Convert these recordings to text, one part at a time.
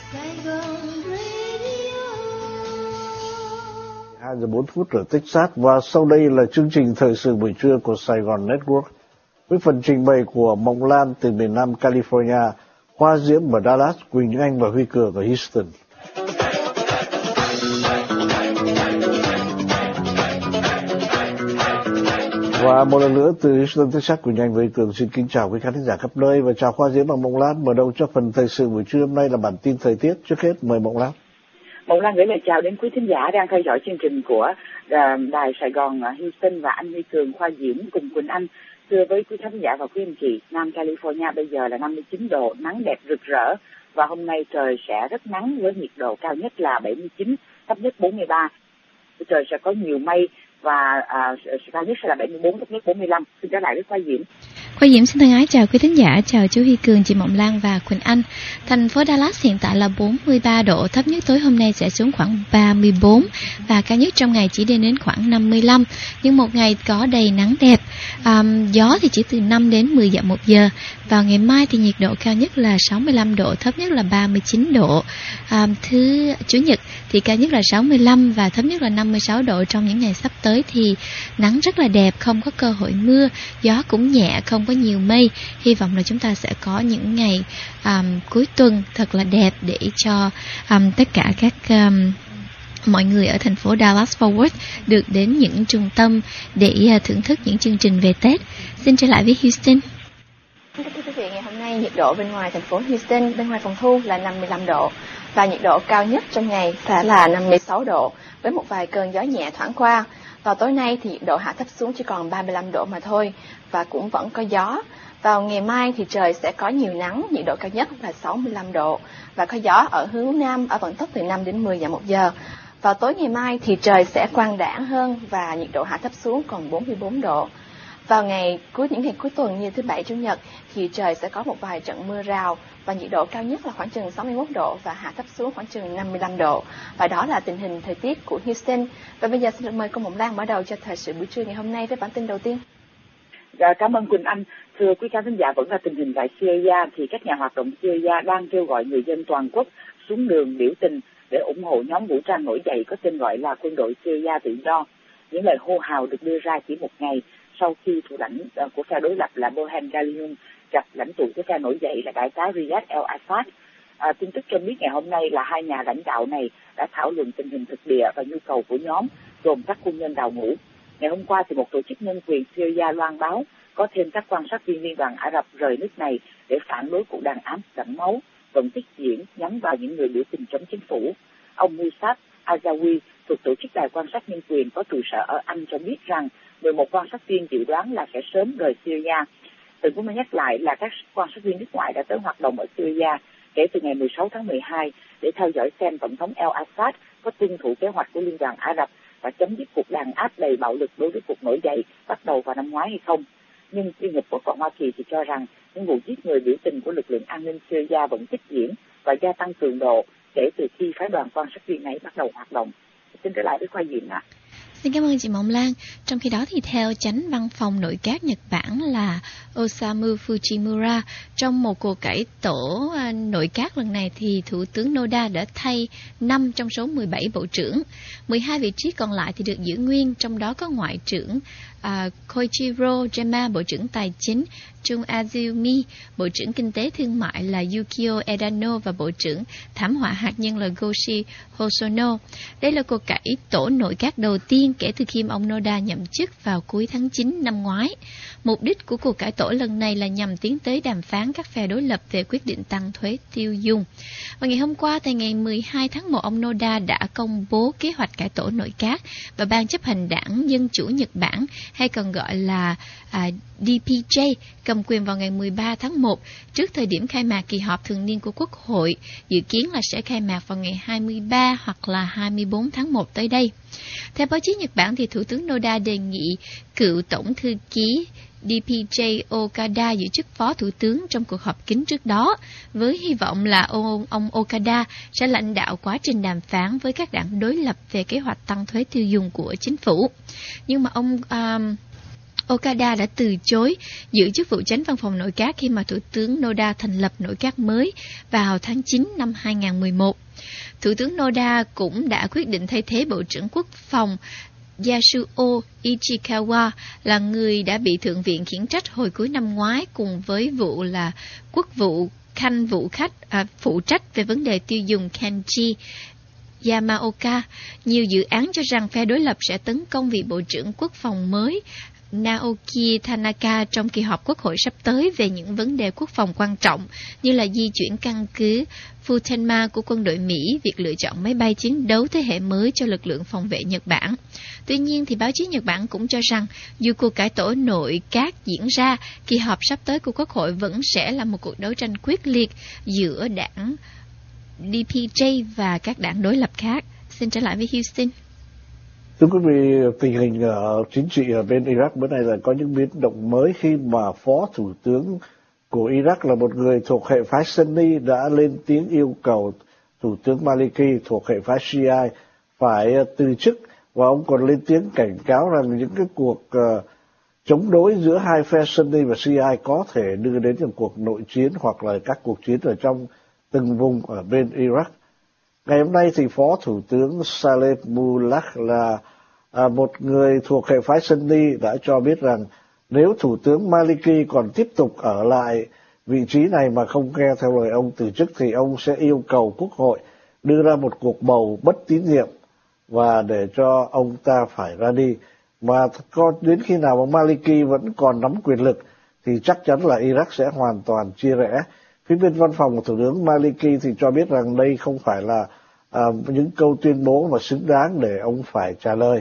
2:04 ở Texas và sau đây là chương trình thời sự buổi trưa của Sài Gòn Network với phần trình bày của Mộng Lan từ miền Nam California, Hoa Diễm ở Dallas, Quỳnh Anh và Huy Cường ở Houston. Và một lần nữa từ Houston, Texas, Quỳnh Anh và Huy Cường xin kính chào quý khán giả khắp nơi và chào Hoa Diễm và Mộng Lan. Mở đầu cho phần thời sự buổi trưa hôm nay là bản tin thời tiết. Trước hết mời Mộng Lan. Mộng Lan gửi lời chào đến quý thính giả đang theo dõi chương trình của đài Sài Gòn Houston và anh Huy Cường, Hoa Diễm cùng Quỳnh Anh. Thưa với quý khán giả và quý anh chị, Nam California bây giờ là 59 độ, nắng đẹp rực rỡ và hôm nay trời sẽ rất nắng với nhiệt độ cao nhất là 79, thấp nhất 43. Trời sẽ có nhiều mây và cao nhất sẽ là 74, thấp nhất 45. Xin trở lại với Hoa Diễm. Hoa Diễm xin thân ái chào quý thính giả, chào chú Huy Cường, chị Mộng Lan và Quỳnh Anh. Thành phố Dallas hiện tại là 43 độ, thấp nhất tối hôm nay sẽ xuống khoảng 34 và cao nhất trong ngày chỉ đến khoảng 55. Nhưng một ngày có đầy nắng đẹp, gió thì chỉ từ 5 đến 10 dặm một giờ. Vào ngày mai thì nhiệt độ cao nhất là 65 độ, thấp nhất là 39 độ. Thứ Chủ nhật thì cao nhất là 65 và thấp nhất là 56 độ. Trong những ngày sắp tới thì nắng rất là đẹp, không có cơ hội mưa, gió cũng nhẹ, không có nhiều mây. Hy vọng là chúng ta sẽ có những ngày cuối tuần thật là đẹp để cho tất cả các mọi người ở thành phố Dallas-Fort Worth được đến những trung tâm để thưởng thức những chương trình về Tết. Xin trở lại với Houston. Thưa quý vị, ngày hôm nay nhiệt độ bên ngoài thành phố Houston, bên ngoài phòng thu là 55 độ và nhiệt độ cao nhất trong ngày sẽ là 56 độ với một vài cơn gió nhẹ thoảng qua. Vào tối nay thì nhiệt độ hạ thấp xuống chỉ còn 35 độ mà thôi và cũng vẫn có gió. Vào ngày mai thì trời sẽ có nhiều nắng, nhiệt độ cao nhất là 65 độ và có gió ở hướng nam ở vận tốc từ 5 đến 10 dặm một giờ. Vào tối ngày mai thì trời sẽ quang đãng hơn và nhiệt độ hạ thấp xuống còn 44 độ. Vào những ngày cuối tuần như thứ Bảy, Chủ nhật thì trời sẽ có một vài trận mưa rào và nhiệt độ cao nhất là khoảng chừng 61 độ và hạ thấp xuống khoảng chừng 55 độ. Và đó là tình hình thời tiết của Houston. Và bây giờ xin được mời cô Mộng Lan mở đầu cho thời sự buổi trưa ngày hôm nay với bản tin đầu tiên. Cảm ơn Quỳnh Anh. Thưa quý khán giả, vẫn là tình hình tại Syria thì các nhà hoạt động Syria đang kêu gọi người dân toàn quốc xuống đường biểu tình để ủng hộ nhóm vũ trang nổi dậy có tên gọi là Quân đội Syria Tự do. Những lời hô hào được đưa ra chỉ một ngày sau khi thủ lãnh của phe đối lập là Bohan Galium gặp lãnh tụ của phe nổi dậy là đại tá Riyad el-Assad. Tin tức cho biết ngày hôm nay là hai nhà lãnh đạo này đã thảo luận tình hình thực địa và nhu cầu của nhóm gồm các quân nhân đào ngũ. Ngày hôm qua thì một tổ chức nhân quyền Syria loan báo có thêm các quan sát viên Liên đoàn Ả Rập rời nước này để phản đối cuộc đàn áp đẫm máu vẫn tiếp diễn nhắm vào những người biểu tình chống chính phủ. Ông Musab Azawi thuộc tổ chức đài quan sát nhân quyền có trụ sở ở Anh cho biết rằng 11 quan sát viên dự đoán là sẽ sớm rời Syria. Từng cũng nhắc lại là các quan sát viên nước ngoài đã tới hoạt động ở Syria kể từ ngày 16 tháng 12 để theo dõi xem Tổng thống el-Assad có tuân thủ kế hoạch của Liên đoàn Ả Rập và chấm dứt cuộc đàn áp đầy bạo lực đối với cuộc nổi dậy bắt đầu vào năm ngoái hay không. Nhưng Liên Hiệp Quốc Hoa Kỳ thì cho rằng những vụ giết người biểu tình của lực lượng an ninh Syria vẫn tiếp diễn và gia tăng cường độ kể từ khi phái đoàn quan sát viên này bắt đầu hoạt động. Xin trở lại với Khoa Diệm ạ. Xin cảm ơn chị Mộng Lan. Trong khi đó thì theo chánh văn phòng nội các Nhật Bản là Osamu Fujimura, trong một cuộc cải tổ nội các lần này thì Thủ tướng Noda đã thay 5 trong số 17 bộ trưởng. 12 vị trí còn lại thì được giữ nguyên, trong đó có Ngoại trưởng Koichiro Yama, Bộ trưởng Tài chính, Jun Azumi, Bộ trưởng Kinh tế Thương mại là Yukio Edano và Bộ trưởng Thảm họa hạt nhân là Goshi Hosono. Đây là cuộc cải tổ nội các đầu tiên kể từ khi ông Noda nhậm chức vào cuối tháng 9 năm ngoái. Mục đích của cuộc cải tổ lần này là nhằm tiến tới đàm phán các phe đối lập về quyết định tăng thuế tiêu dùng. Và ngày hôm qua, tại ngày 12 tháng 1, ông Noda đã công bố kế hoạch cải tổ nội các và Ban chấp hành Đảng Dân chủ Nhật Bản, hay còn gọi là DPJ, cầm quyền vào ngày 13 tháng 1 trước thời điểm khai mạc kỳ họp thường niên của Quốc hội, dự kiến là sẽ khai mạc vào ngày 23 hoặc là 24 tháng 1 tới đây. Theo báo chí Nhật Bản thì Thủ tướng Noda đề nghị cựu Tổng thư ký DPJ Okada giữ chức phó thủ tướng trong cuộc họp kín trước đó, với hy vọng là ông Okada sẽ lãnh đạo quá trình đàm phán với các đảng đối lập về kế hoạch tăng thuế tiêu dùng của chính phủ. Nhưng mà ông Okada đã từ chối giữ chức vụ chánh văn phòng nội các khi mà Thủ tướng Noda thành lập nội các mới vào tháng 9 năm 2011. Thủ tướng Noda cũng đã quyết định thay thế Bộ trưởng Quốc phòng Yasuo Ichikawa là người đã bị Thượng viện khiển trách hồi cuối năm ngoái cùng với vụ là Quốc vụ Khanh vụ khách phụ trách về vấn đề tiêu dùng Kenji Yamaoka. Nhiều dự án cho rằng phe đối lập sẽ tấn công vị Bộ trưởng Quốc phòng mới Naoki Tanaka trong kỳ họp Quốc hội sắp tới về những vấn đề quốc phòng quan trọng như là di chuyển căn cứ Futenma của quân đội Mỹ, việc lựa chọn máy bay chiến đấu thế hệ mới cho lực lượng phòng vệ Nhật Bản. Tuy nhiên, thì báo chí Nhật Bản cũng cho rằng dù cuộc cải tổ nội các diễn ra, kỳ họp sắp tới của Quốc hội vẫn sẽ là một cuộc đấu tranh quyết liệt giữa đảng DPJ và các đảng đối lập khác. Xin trở lại với Houston. Thưa quý vị, tình hình chính trị ở bên Iraq bữa nay là có những biến động mới khi mà Phó Thủ tướng của Iraq là một người thuộc hệ phái Sunni đã lên tiếng yêu cầu Thủ tướng Maliki thuộc hệ phái Shia phải từ chức, và ông còn lên tiếng cảnh cáo rằng những cái cuộc chống đối giữa hai phe Sunni và Shia có thể đưa đến những cuộc nội chiến hoặc là các cuộc chiến ở trong từng vùng ở bên Iraq. Ngày hôm nay thì Phó Thủ tướng Saleh Moulak là một người thuộc hệ phái Sunni đã cho biết rằng nếu Thủ tướng Maliki còn tiếp tục ở lại vị trí này mà không nghe theo lời ông từ chức thì ông sẽ yêu cầu Quốc hội đưa ra một cuộc bầu bất tín nhiệm và để cho ông ta phải ra đi. Mà đến khi nào mà Maliki vẫn còn nắm quyền lực thì chắc chắn là Iraq sẽ hoàn toàn chia rẽ. Phía bên văn phòng của Thủ tướng Maliki thì cho biết rằng đây không phải là những câu tuyên bố mà xứng đáng để ông phải trả lời.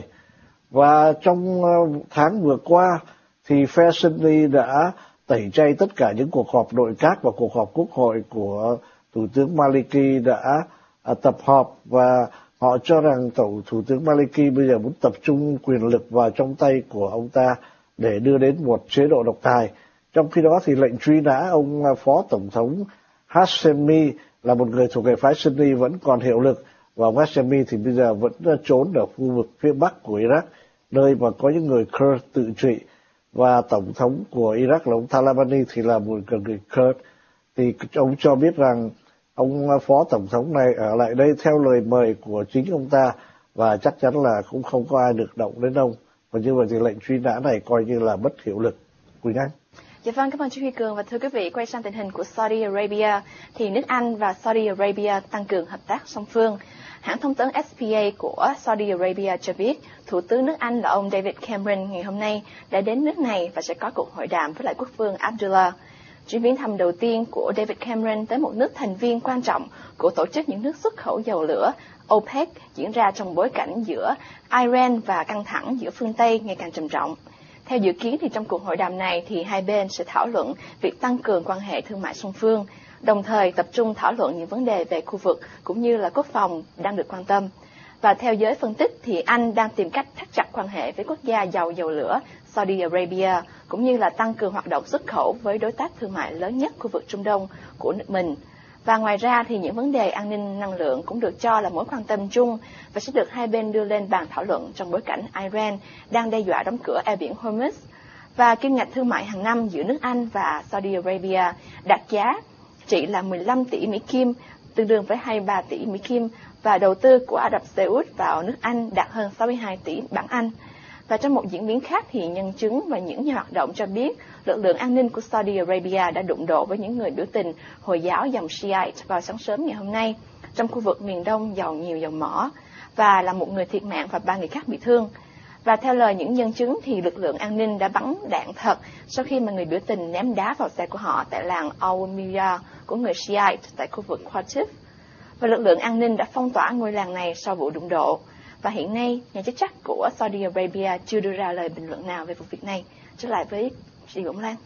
Và trong tháng vừa qua thì phe Sunni đã tẩy chay tất cả những cuộc họp nội các và cuộc họp quốc hội của Thủ tướng Maliki đã tập họp, và họ cho rằng Thủ tướng Maliki bây giờ muốn tập trung quyền lực vào trong tay của ông ta để đưa đến một chế độ độc tài. Trong khi đó thì lệnh truy nã ông Phó Tổng thống Hashemi là một người thuộc hệ phái Sunni vẫn còn hiệu lực, và ông Hashemi thì bây giờ vẫn trốn ở khu vực phía bắc của Iraq, nơi mà có những người Kurd tự trị, và Tổng thống của Iraq là ông Talabani thì là một người Kurd. Thì ông cho biết rằng ông Phó Tổng thống này ở lại đây theo lời mời của chính ông ta, và chắc chắn là cũng không có ai được động đến ông. Và như vậy thì lệnh truy nã này coi như là mất hiệu lực. Quỳnh Anh. Dạ vâng, cảm ơn chú Huy Cường. Và thưa quý vị, quay sang tình hình của Saudi Arabia, thì nước Anh và Saudi Arabia tăng cường hợp tác song phương. Hãng thông tấn SPA của Saudi Arabia cho biết, Thủ tướng nước Anh là ông David Cameron ngày hôm nay đã đến nước này và sẽ có cuộc hội đàm với lại Quốc vương Abdullah. Chuyến viếng thăm đầu tiên của David Cameron tới một nước thành viên quan trọng của tổ chức những nước xuất khẩu dầu lửa OPEC diễn ra trong bối cảnh giữa Iran và căng thẳng giữa phương Tây ngày càng trầm trọng. Theo dự kiến thì trong cuộc hội đàm này thì hai bên sẽ thảo luận việc tăng cường quan hệ thương mại song phương, đồng thời tập trung thảo luận những vấn đề về khu vực cũng như là quốc phòng đang được quan tâm. Và theo giới phân tích thì Anh đang tìm cách thắt chặt quan hệ với quốc gia giàu dầu lửa Saudi Arabia, cũng như là tăng cường hoạt động xuất khẩu với đối tác thương mại lớn nhất khu vực Trung Đông của nước mình. Và ngoài ra thì những vấn đề an ninh năng lượng cũng được cho là mối quan tâm chung và sẽ được hai bên đưa lên bàn thảo luận trong bối cảnh Iran đang đe dọa đóng cửa eo biển Hormuz. Và kim ngạch thương mại hàng năm giữa nước Anh và Saudi Arabia đạt giá trị là 15 tỷ Mỹ Kim, tương đương với 23 tỷ Mỹ Kim, và đầu tư của Ả Rập Xê Út vào nước Anh đạt hơn 62 tỷ bảng Anh. Và trong một diễn biến khác thì nhân chứng và những nhà hoạt động cho biết lực lượng an ninh của Saudi Arabia đã đụng độ với những người biểu tình Hồi giáo dòng Shiite vào sáng sớm ngày hôm nay trong khu vực miền đông giàu nhiều dầu mỏ, và làm một người thiệt mạng và 3 người khác bị thương. Và theo lời những nhân chứng thì lực lượng an ninh đã bắn đạn thật sau khi mà người biểu tình ném đá vào xe của họ tại làng Al-Miya của người Shiite tại khu vực Qatif. Và lực lượng an ninh đã phong tỏa ngôi làng này sau vụ đụng độ. Và hiện nay, nhà chức trách của Saudi Arabia chưa đưa ra lời bình luận nào về vụ việc này. Trở lại với chị Bổng Lan.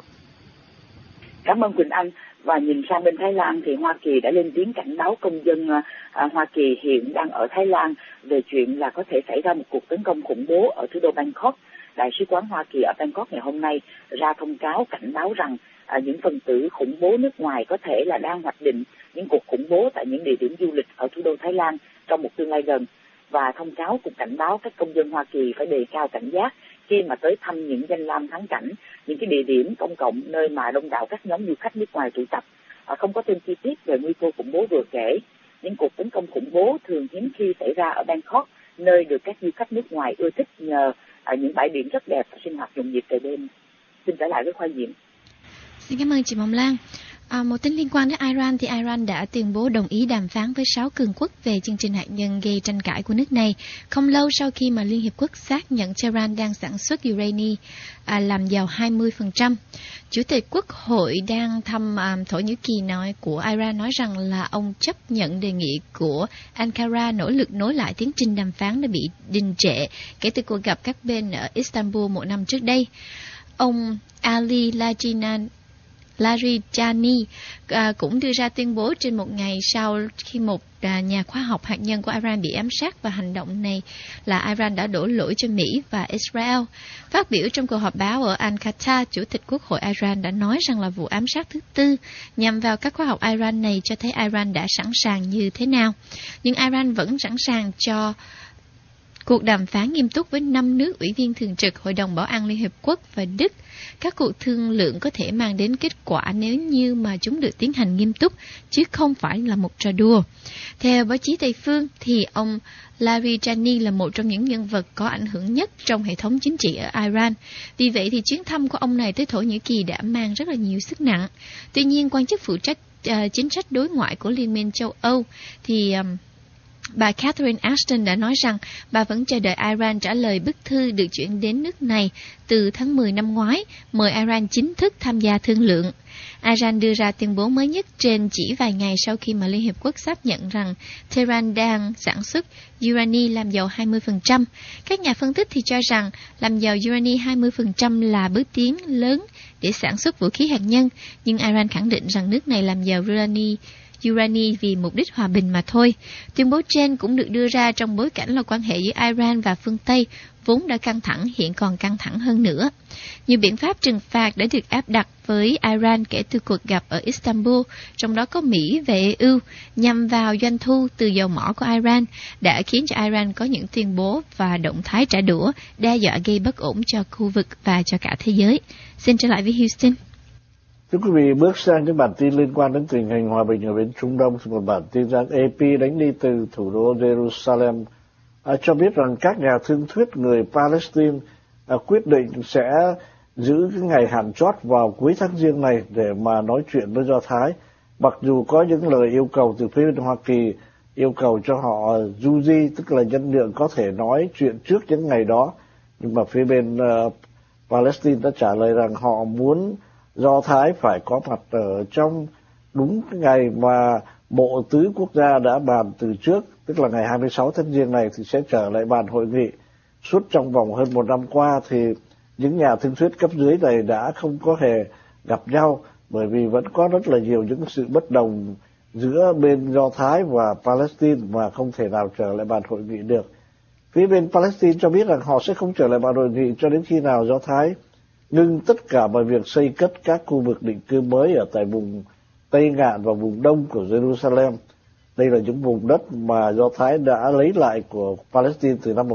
Cảm ơn Quỳnh Anh. Và nhìn sang bên Thái Lan thì Hoa Kỳ đã lên tiếng cảnh báo công dân Hoa Kỳ hiện đang ở Thái Lan về chuyện là có thể xảy ra một cuộc tấn công khủng bố ở thủ đô Bangkok. Đại sứ quán Hoa Kỳ ở Bangkok ngày hôm nay ra thông cáo cảnh báo rằng những phần tử khủng bố nước ngoài có thể là đang hoạch định những cuộc khủng bố tại những địa điểm du lịch ở thủ đô Thái Lan trong một tương lai gần. Và thông cáo cũng cảnh báo các công dân Hoa Kỳ phải đề cao cảnh giác khi mà tới thăm những danh lam thắng cảnh, những cái địa điểm công cộng nơi mà đông đảo các nhóm du khách nước ngoài tụ tập. Không có thêm chi tiết về nguy cơ khủng bố vừa kể. Những cuộc tấn công khủng bố thường hiếm khi xảy ra ở Bangkok, nơi được các du khách nước ngoài ưa thích nhờ những bãi biển rất đẹp và sinh hoạt nhộn nhịp về đêm. Xin trở lại với Khoa Diệm. Xin cảm ơn chị Mộng Lan. Một tin liên quan đến Iran thì Iran đã tuyên bố đồng ý đàm phán với 6 cường quốc về chương trình hạt nhân gây tranh cãi của nước này, không lâu sau khi mà Liên Hiệp Quốc xác nhận Tehran đang sản xuất urani làm giàu 20%. Chủ tịch Quốc hội đang thăm Thổ Nhĩ Kỳ của Iran nói rằng là ông chấp nhận đề nghị của Ankara nỗ lực nối lại tiến trình đàm phán đã bị đình trệ kể từ cuộc gặp các bên ở Istanbul một năm trước đây. Ông Ali Larijani cũng đưa ra tuyên bố trên một ngày sau khi một nhà khoa học hạt nhân của Iran bị ám sát, và hành động này là Iran đã đổ lỗi cho Mỹ và Israel. Phát biểu trong cuộc họp báo ở Al-Qatar, Chủ tịch Quốc hội Iran đã nói rằng là vụ ám sát thứ tư nhằm vào các khoa học Iran này cho thấy Iran đã sẵn sàng như thế nào. Nhưng Iran vẫn sẵn sàng cho cuộc đàm phán nghiêm túc với 5 nước ủy viên thường trực Hội đồng Bảo an Liên Hiệp Quốc và Đức. Các cuộc thương lượng có thể mang đến kết quả nếu như mà chúng được tiến hành nghiêm túc, chứ không phải là một trò đùa. Theo báo chí Tây phương, thì ông Larijani là một trong những nhân vật có ảnh hưởng nhất trong hệ thống chính trị ở Iran. Vì vậy thì chuyến thăm của ông này tới Thổ Nhĩ Kỳ đã mang rất là nhiều sức nặng. Tuy nhiên, quan chức phụ trách chính sách đối ngoại của Liên minh châu Âu thì bà Catherine Ashton đã nói rằng bà vẫn chờ đợi Iran trả lời bức thư được chuyển đến nước này từ tháng 10 năm ngoái, mời Iran chính thức tham gia thương lượng. Iran đưa ra tuyên bố mới nhất trên chỉ vài ngày sau khi mà Liên Hiệp Quốc xác nhận rằng Tehran đang sản xuất urani làm giàu 20%. Các nhà phân tích thì cho rằng làm giàu urani 20% là bước tiến lớn để sản xuất vũ khí hạt nhân, nhưng Iran khẳng định rằng nước này làm giàu urani vì mục đích hòa bình mà thôi. Tuyên bố trên cũng được đưa ra trong bối cảnh là quan hệ giữa Iran và phương Tây vốn đã căng thẳng, hiện còn căng thẳng hơn nữa. Nhiều biện pháp trừng phạt đã được áp đặt với Iran kể từ cuộc gặp ở Istanbul, trong đó có Mỹ và EU, nhằm vào doanh thu từ dầu mỏ của Iran, đã khiến cho Iran có những tuyên bố và động thái trả đũa, đe dọa gây bất ổn cho khu vực và cho cả thế giới. Xin trở lại với Houston. Thưa quý vị, bước sang những bản tin liên quan đến tình hình hòa bình ở bên Trung Đông, một bản tin rằng AP đánh đi từ thủ đô Jerusalem cho biết rằng các nhà thương thuyết người Palestine quyết định sẽ giữ cái ngày hạn chót vào cuối tháng Giêng này để mà nói chuyện với Do Thái, mặc dù có những lời yêu cầu từ phía bên Hoa Kỳ yêu cầu cho họ du di, tức là nhân nhượng có thể nói chuyện trước những ngày đó, nhưng mà phía bên Palestine đã trả lời rằng họ muốn Do Thái phải có mặt ở trong đúng cái ngày mà Bộ Tứ Quốc gia đã bàn từ trước, tức là ngày 26 tháng Giêng này thì sẽ trở lại bàn hội nghị. Suốt trong vòng hơn một năm qua thì những nhà thương thuyết cấp dưới này đã không có hề gặp nhau, bởi vì vẫn có rất là nhiều những sự bất đồng giữa bên Do Thái và Palestine mà không thể nào trở lại bàn hội nghị được. Phía bên Palestine cho biết rằng họ sẽ không trở lại bàn hội nghị cho đến khi nào Do Thái ngưng tất cả mọi việc xây cất các khu vực định cư mới ở tại vùng Tây Ngạn và vùng Đông của Jerusalem. Đây là những vùng đất mà Do Thái đã lấy lại của Palestine từ năm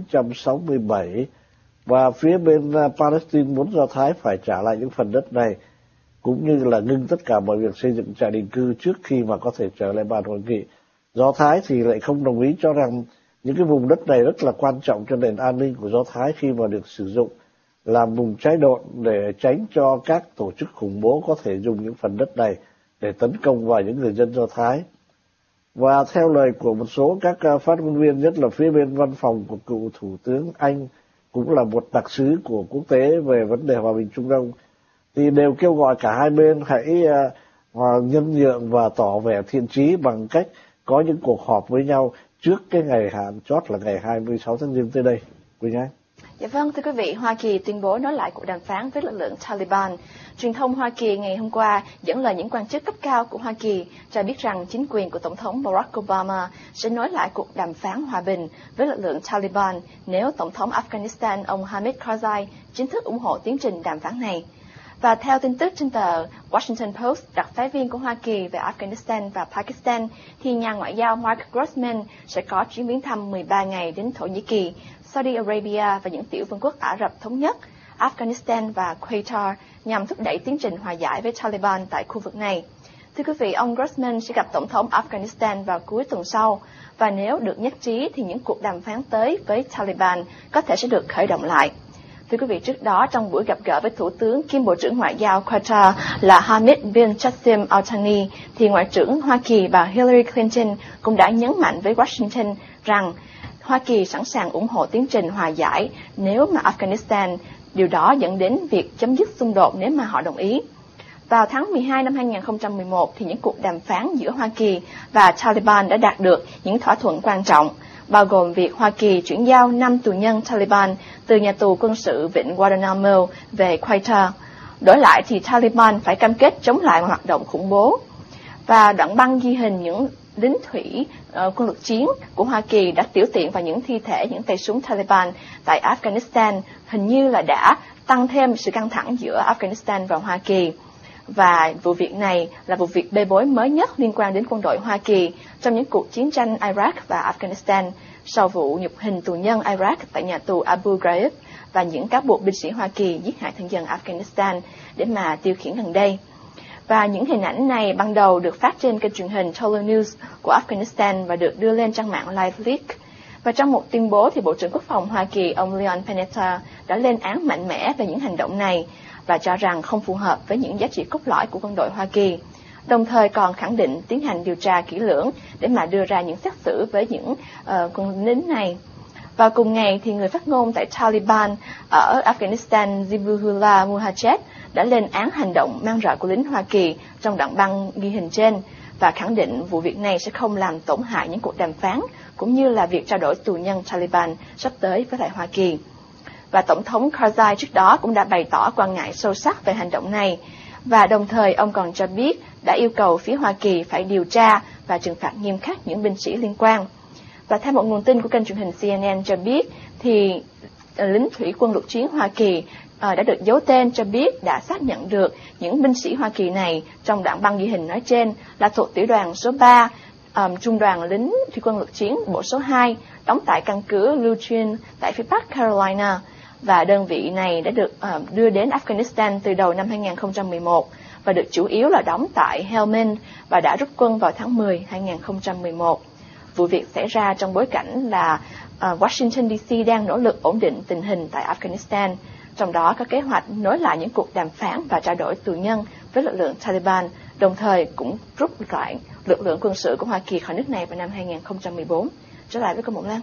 1967, và phía bên Palestine muốn Do Thái phải trả lại những phần đất này, cũng như là ngưng tất cả mọi việc xây dựng trại định cư trước khi mà có thể trở lại bàn hội nghị. Do Thái thì lại không đồng ý, cho rằng những cái vùng đất này rất là quan trọng cho nền an ninh của Do Thái khi mà được sử dụng làm vùng trái độn để tránh cho các tổ chức khủng bố có thể dùng những phần đất này để tấn công vào những người dân Do Thái. Và theo lời của một số các phát ngôn viên, nhất là phía bên văn phòng của cựu Thủ tướng Anh, cũng là một đặc sứ của quốc tế về vấn đề hòa bình Trung Đông, thì đều kêu gọi cả hai bên hãy nhân nhượng và tỏ vẻ thiện chí bằng cách có những cuộc họp với nhau trước cái ngày hạn chót là ngày 26 tháng Giêng tới đây. Quỳnh Anh. Dạ vâng, thưa quý vị, Hoa Kỳ tuyên bố nối lại cuộc đàm phán với lực lượng Taliban. Truyền thông Hoa Kỳ ngày hôm qua dẫn lời những quan chức cấp cao của Hoa Kỳ cho biết rằng chính quyền của Tổng thống Barack Obama sẽ nối lại cuộc đàm phán hòa bình với lực lượng Taliban nếu Tổng thống Afghanistan ông Hamid Karzai chính thức ủng hộ tiến trình đàm phán này. Và theo tin tức trên tờ Washington Post, đặc phái viên của Hoa Kỳ về Afghanistan và Pakistan, thì nhà ngoại giao Mark Grossman sẽ có chuyến viếng thăm 13 ngày đến Thổ Nhĩ Kỳ, Saudi Arabia và những tiểu vương quốc Ả Rập Thống Nhất, Afghanistan và Qatar nhằm thúc đẩy tiến trình hòa giải với Taliban tại khu vực này. Thưa quý vị, ông Grossman sẽ gặp Tổng thống Afghanistan vào cuối tuần sau, và nếu được nhất trí thì những cuộc đàm phán tới với Taliban có thể sẽ được khởi động lại. Thưa quý vị, trước đó trong buổi gặp gỡ với Thủ tướng kiêm Bộ trưởng Ngoại giao Qatar là Hamid bin Jassim Al Thani, thì Ngoại trưởng Hoa Kỳ bà Hillary Clinton cũng đã nhấn mạnh với Washington rằng Hoa Kỳ sẵn sàng ủng hộ tiến trình hòa giải nếu mà Afghanistan, điều đó dẫn đến việc chấm dứt xung đột nếu mà họ đồng ý. Vào tháng 12 năm 2011 thì những cuộc đàm phán giữa Hoa Kỳ và Taliban đã đạt được những thỏa thuận quan trọng, bao gồm việc Hoa Kỳ chuyển giao 5 tù nhân Taliban từ nhà tù quân sự Vịnh Guantanamo về Qatar. Đổi lại thì Taliban phải cam kết chống lại hoạt động khủng bố. Và đoạn băng ghi hình những lính thủy quân lục chiến của Hoa Kỳ đã tiểu tiện vào những thi thể những tay súng Taliban tại Afghanistan, hình như là đã tăng thêm sự căng thẳng giữa Afghanistan và Hoa Kỳ. Và vụ việc này là vụ việc bê bối mới nhất liên quan đến quân đội Hoa Kỳ trong những cuộc chiến tranh Iraq và Afghanistan sau vụ nhục hình tù nhân Iraq tại nhà tù Abu Ghraib và những cáo buộc binh sĩ Hoa Kỳ giết hại thân dân Afghanistan để mà tiêu khiển gần đây. Và những hình ảnh này ban đầu được phát trên kênh truyền hình Tolo News của Afghanistan và được đưa lên trang mạng LiveLeak. Và trong một tuyên bố thì Bộ trưởng Quốc phòng Hoa Kỳ ông Leon Panetta đã lên án mạnh mẽ về những hành động này và cho rằng không phù hợp với những giá trị cốt lõi của quân đội Hoa Kỳ, đồng thời còn khẳng định tiến hành điều tra kỹ lưỡng để mà đưa ra những xét xử với những quân lính này. Và cùng ngày thì người phát ngôn tại Taliban ở Afghanistan Zabihullah Mujahid đã lên án hành động man rợ của lính Hoa Kỳ trong đoạn băng ghi hình trên và khẳng định vụ việc này sẽ không làm tổn hại những cuộc đàm phán cũng như là việc trao đổi tù nhân Taliban sắp tới với lại Hoa Kỳ. Và Tổng thống Karzai trước đó cũng đã bày tỏ quan ngại sâu sắc về hành động này, và đồng thời ông còn cho biết đã yêu cầu phía Hoa Kỳ phải điều tra và trừng phạt nghiêm khắc những binh sĩ liên quan. Và theo một nguồn tin của kênh truyền hình CNN cho biết thì lính thủy quân lục chiến Hoa Kỳ đã được giấu tên cho biết đã xác nhận được những binh sĩ Hoa Kỳ này trong đoạn băng ghi hình nói trên là thuộc tiểu đoàn số 3, trung đoàn lính thủy quân lục chiến bộ số 2, đóng tại căn cứ Lutrian tại phía Bắc Carolina. Và đơn vị này đã được đưa đến Afghanistan từ đầu năm 2011 và được chủ yếu là đóng tại Helmand và đã rút quân vào tháng 10 2011. Vụ việc xảy ra trong bối cảnh là Washington DC đang nỗ lực ổn định tình hình tại Afghanistan, trong đó có kế hoạch nối lại những cuộc đàm phán và trao đổi tù nhân với lực lượng Taliban, đồng thời cũng rút lại lực lượng quân sự của Hoa Kỳ khỏi nước này vào năm 2014. Trở lại với cô Mộng Lan.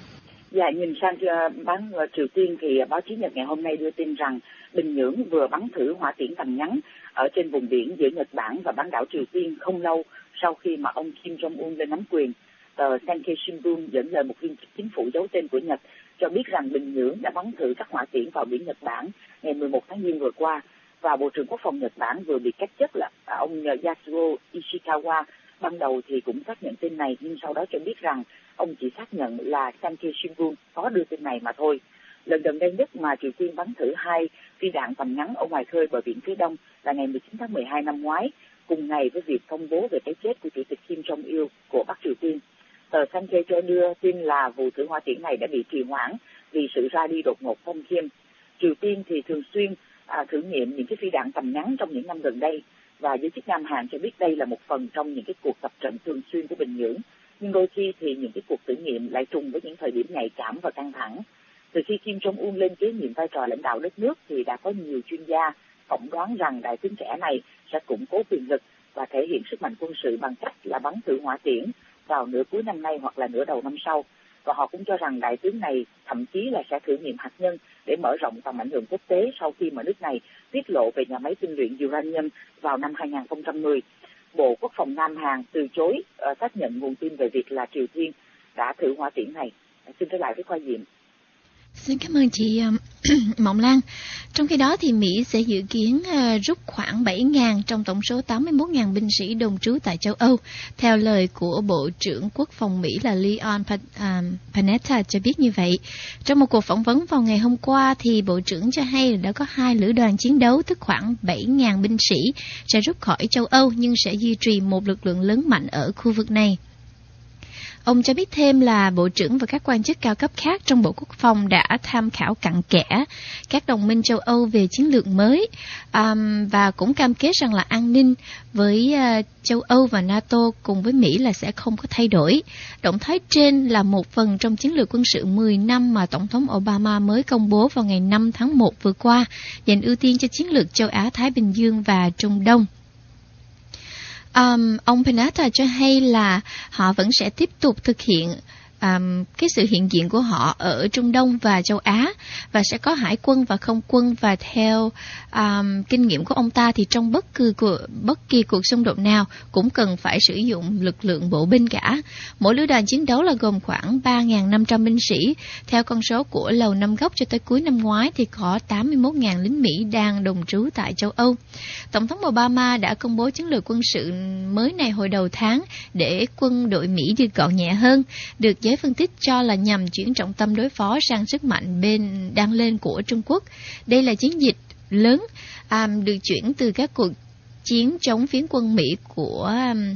Dạ, nhìn sang bán Triều Tiên thì báo chí Nhật ngày hôm nay đưa tin rằng Bình Nhưỡng vừa bắn thử hỏa tiễn tầm ngắn ở trên vùng biển giữa Nhật Bản và bán đảo Triều Tiên không lâu sau khi mà ông Kim Jong-un lên nắm quyền. Tờ Sankei Shimbun dẫn lời một viên chức chính phủ giấu tên của Nhật cho biết rằng Bình Nhưỡng đã bắn thử các hỏa tiễn vào biển Nhật Bản ngày 11 tháng Giêng vừa qua, và Bộ trưởng Quốc phòng Nhật Bản vừa bị cách chức là ông Yasuo Ishikawa. Ban đầu thì cũng xác nhận tin này, nhưng sau đó cho biết rằng ông chỉ xác nhận là Sankei Shimbun có đưa tin này mà thôi. Lần gần đây nhất mà Triều Tiên bắn thử 2 phi đạn tầm ngắn ở ngoài khơi bờ biển phía đông là ngày 19 tháng 12 năm ngoái, cùng ngày với việc công bố về cái chết của Chủ tịch Kim Jong-il của Bắc Triều Tiên. Tờ Sankei cho đưa tin là vụ thử hỏa tiễn này đã bị trì hoãn vì sự ra đi đột ngột của ông Kim. Triều Tiên thì thường xuyên thử nghiệm những cái phi đạn tầm ngắn trong những năm gần đây, và giới chức Nam Hàn cho biết đây là một phần trong những cái cuộc tập trận thường xuyên của Bình Nhưỡng. Nhưng đôi khi thì những cái cuộc thử nghiệm lại trùng với những thời điểm nhạy cảm và căng thẳng. Từ khi Kim Jong-un lên kế nhiệm vai trò lãnh đạo đất nước thì đã có nhiều chuyên gia phỏng đoán rằng đại tướng trẻ này sẽ củng cố quyền lực và thể hiện sức mạnh quân sự bằng cách là bắn thử hỏa tiễn vào nửa cuối năm nay hoặc là nửa đầu năm sau. Và họ cũng cho rằng đại tướng này thậm chí là sẽ thử nghiệm hạt nhân để mở rộng tầm ảnh hưởng quốc tế sau khi mà nước này tiết lộ về nhà máy tinh luyện uranium vào năm 2010. Bộ Quốc phòng Nam Hàn từ chối xác nhận nguồn tin về việc là Triều Tiên đã thử hỏa tiễn này. Xin trở lại với Khoa Diệm. Xin cảm ơn chị Mộng Lan. Trong khi đó thì Mỹ sẽ dự kiến rút khoảng 7.000 trong tổng số 81.000 binh sĩ đồn trú tại châu Âu, theo lời của Bộ trưởng Quốc phòng Mỹ là Leon Panetta cho biết như vậy. Trong một cuộc phỏng vấn vào ngày hôm qua thì Bộ trưởng cho hay là đã có 2 lữ đoàn chiến đấu, tức khoảng 7.000 binh sĩ sẽ rút khỏi châu Âu nhưng sẽ duy trì một lực lượng lớn mạnh ở khu vực này. Ông cho biết thêm là Bộ trưởng và các quan chức cao cấp khác trong Bộ Quốc phòng đã tham khảo cặn kẽ các đồng minh châu Âu về chiến lược mới và cũng cam kết rằng là an ninh với châu Âu và NATO cùng với Mỹ là sẽ không có thay đổi. Động thái trên là một phần trong chiến lược quân sự 10 năm mà Tổng thống Obama mới công bố vào ngày 5 tháng 1 vừa qua, dành ưu tiên cho chiến lược châu Á-Thái Bình Dương và Trung Đông. Ông Panetta cho hay là họ vẫn sẽ tiếp tục thực hiện cái sự hiện diện của họ ở Trung Đông và châu Á, và sẽ có hải quân và không quân, và theo kinh nghiệm của ông ta thì trong bất kỳ cuộc xung đột nào cũng cần phải sử dụng lực lượng bộ binh cả. Mỗi lữ đoàn chiến đấu là gồm khoảng 3.500 binh sĩ. Theo con số của Lầu Năm Góc cho tới cuối năm ngoái thì có 81.000 lính Mỹ đang đồn trú tại châu Âu. Tổng thống Obama đã công bố chiến lược quân sự mới này hồi đầu tháng để quân đội Mỹ được gọn nhẹ hơn, được giới phân tích cho là nhằm chuyển trọng tâm đối phó sang sức mạnh đang lên của Trung Quốc. Đây là chiến dịch lớn được chuyển từ các cuộc chiến chống phiến quân Mỹ của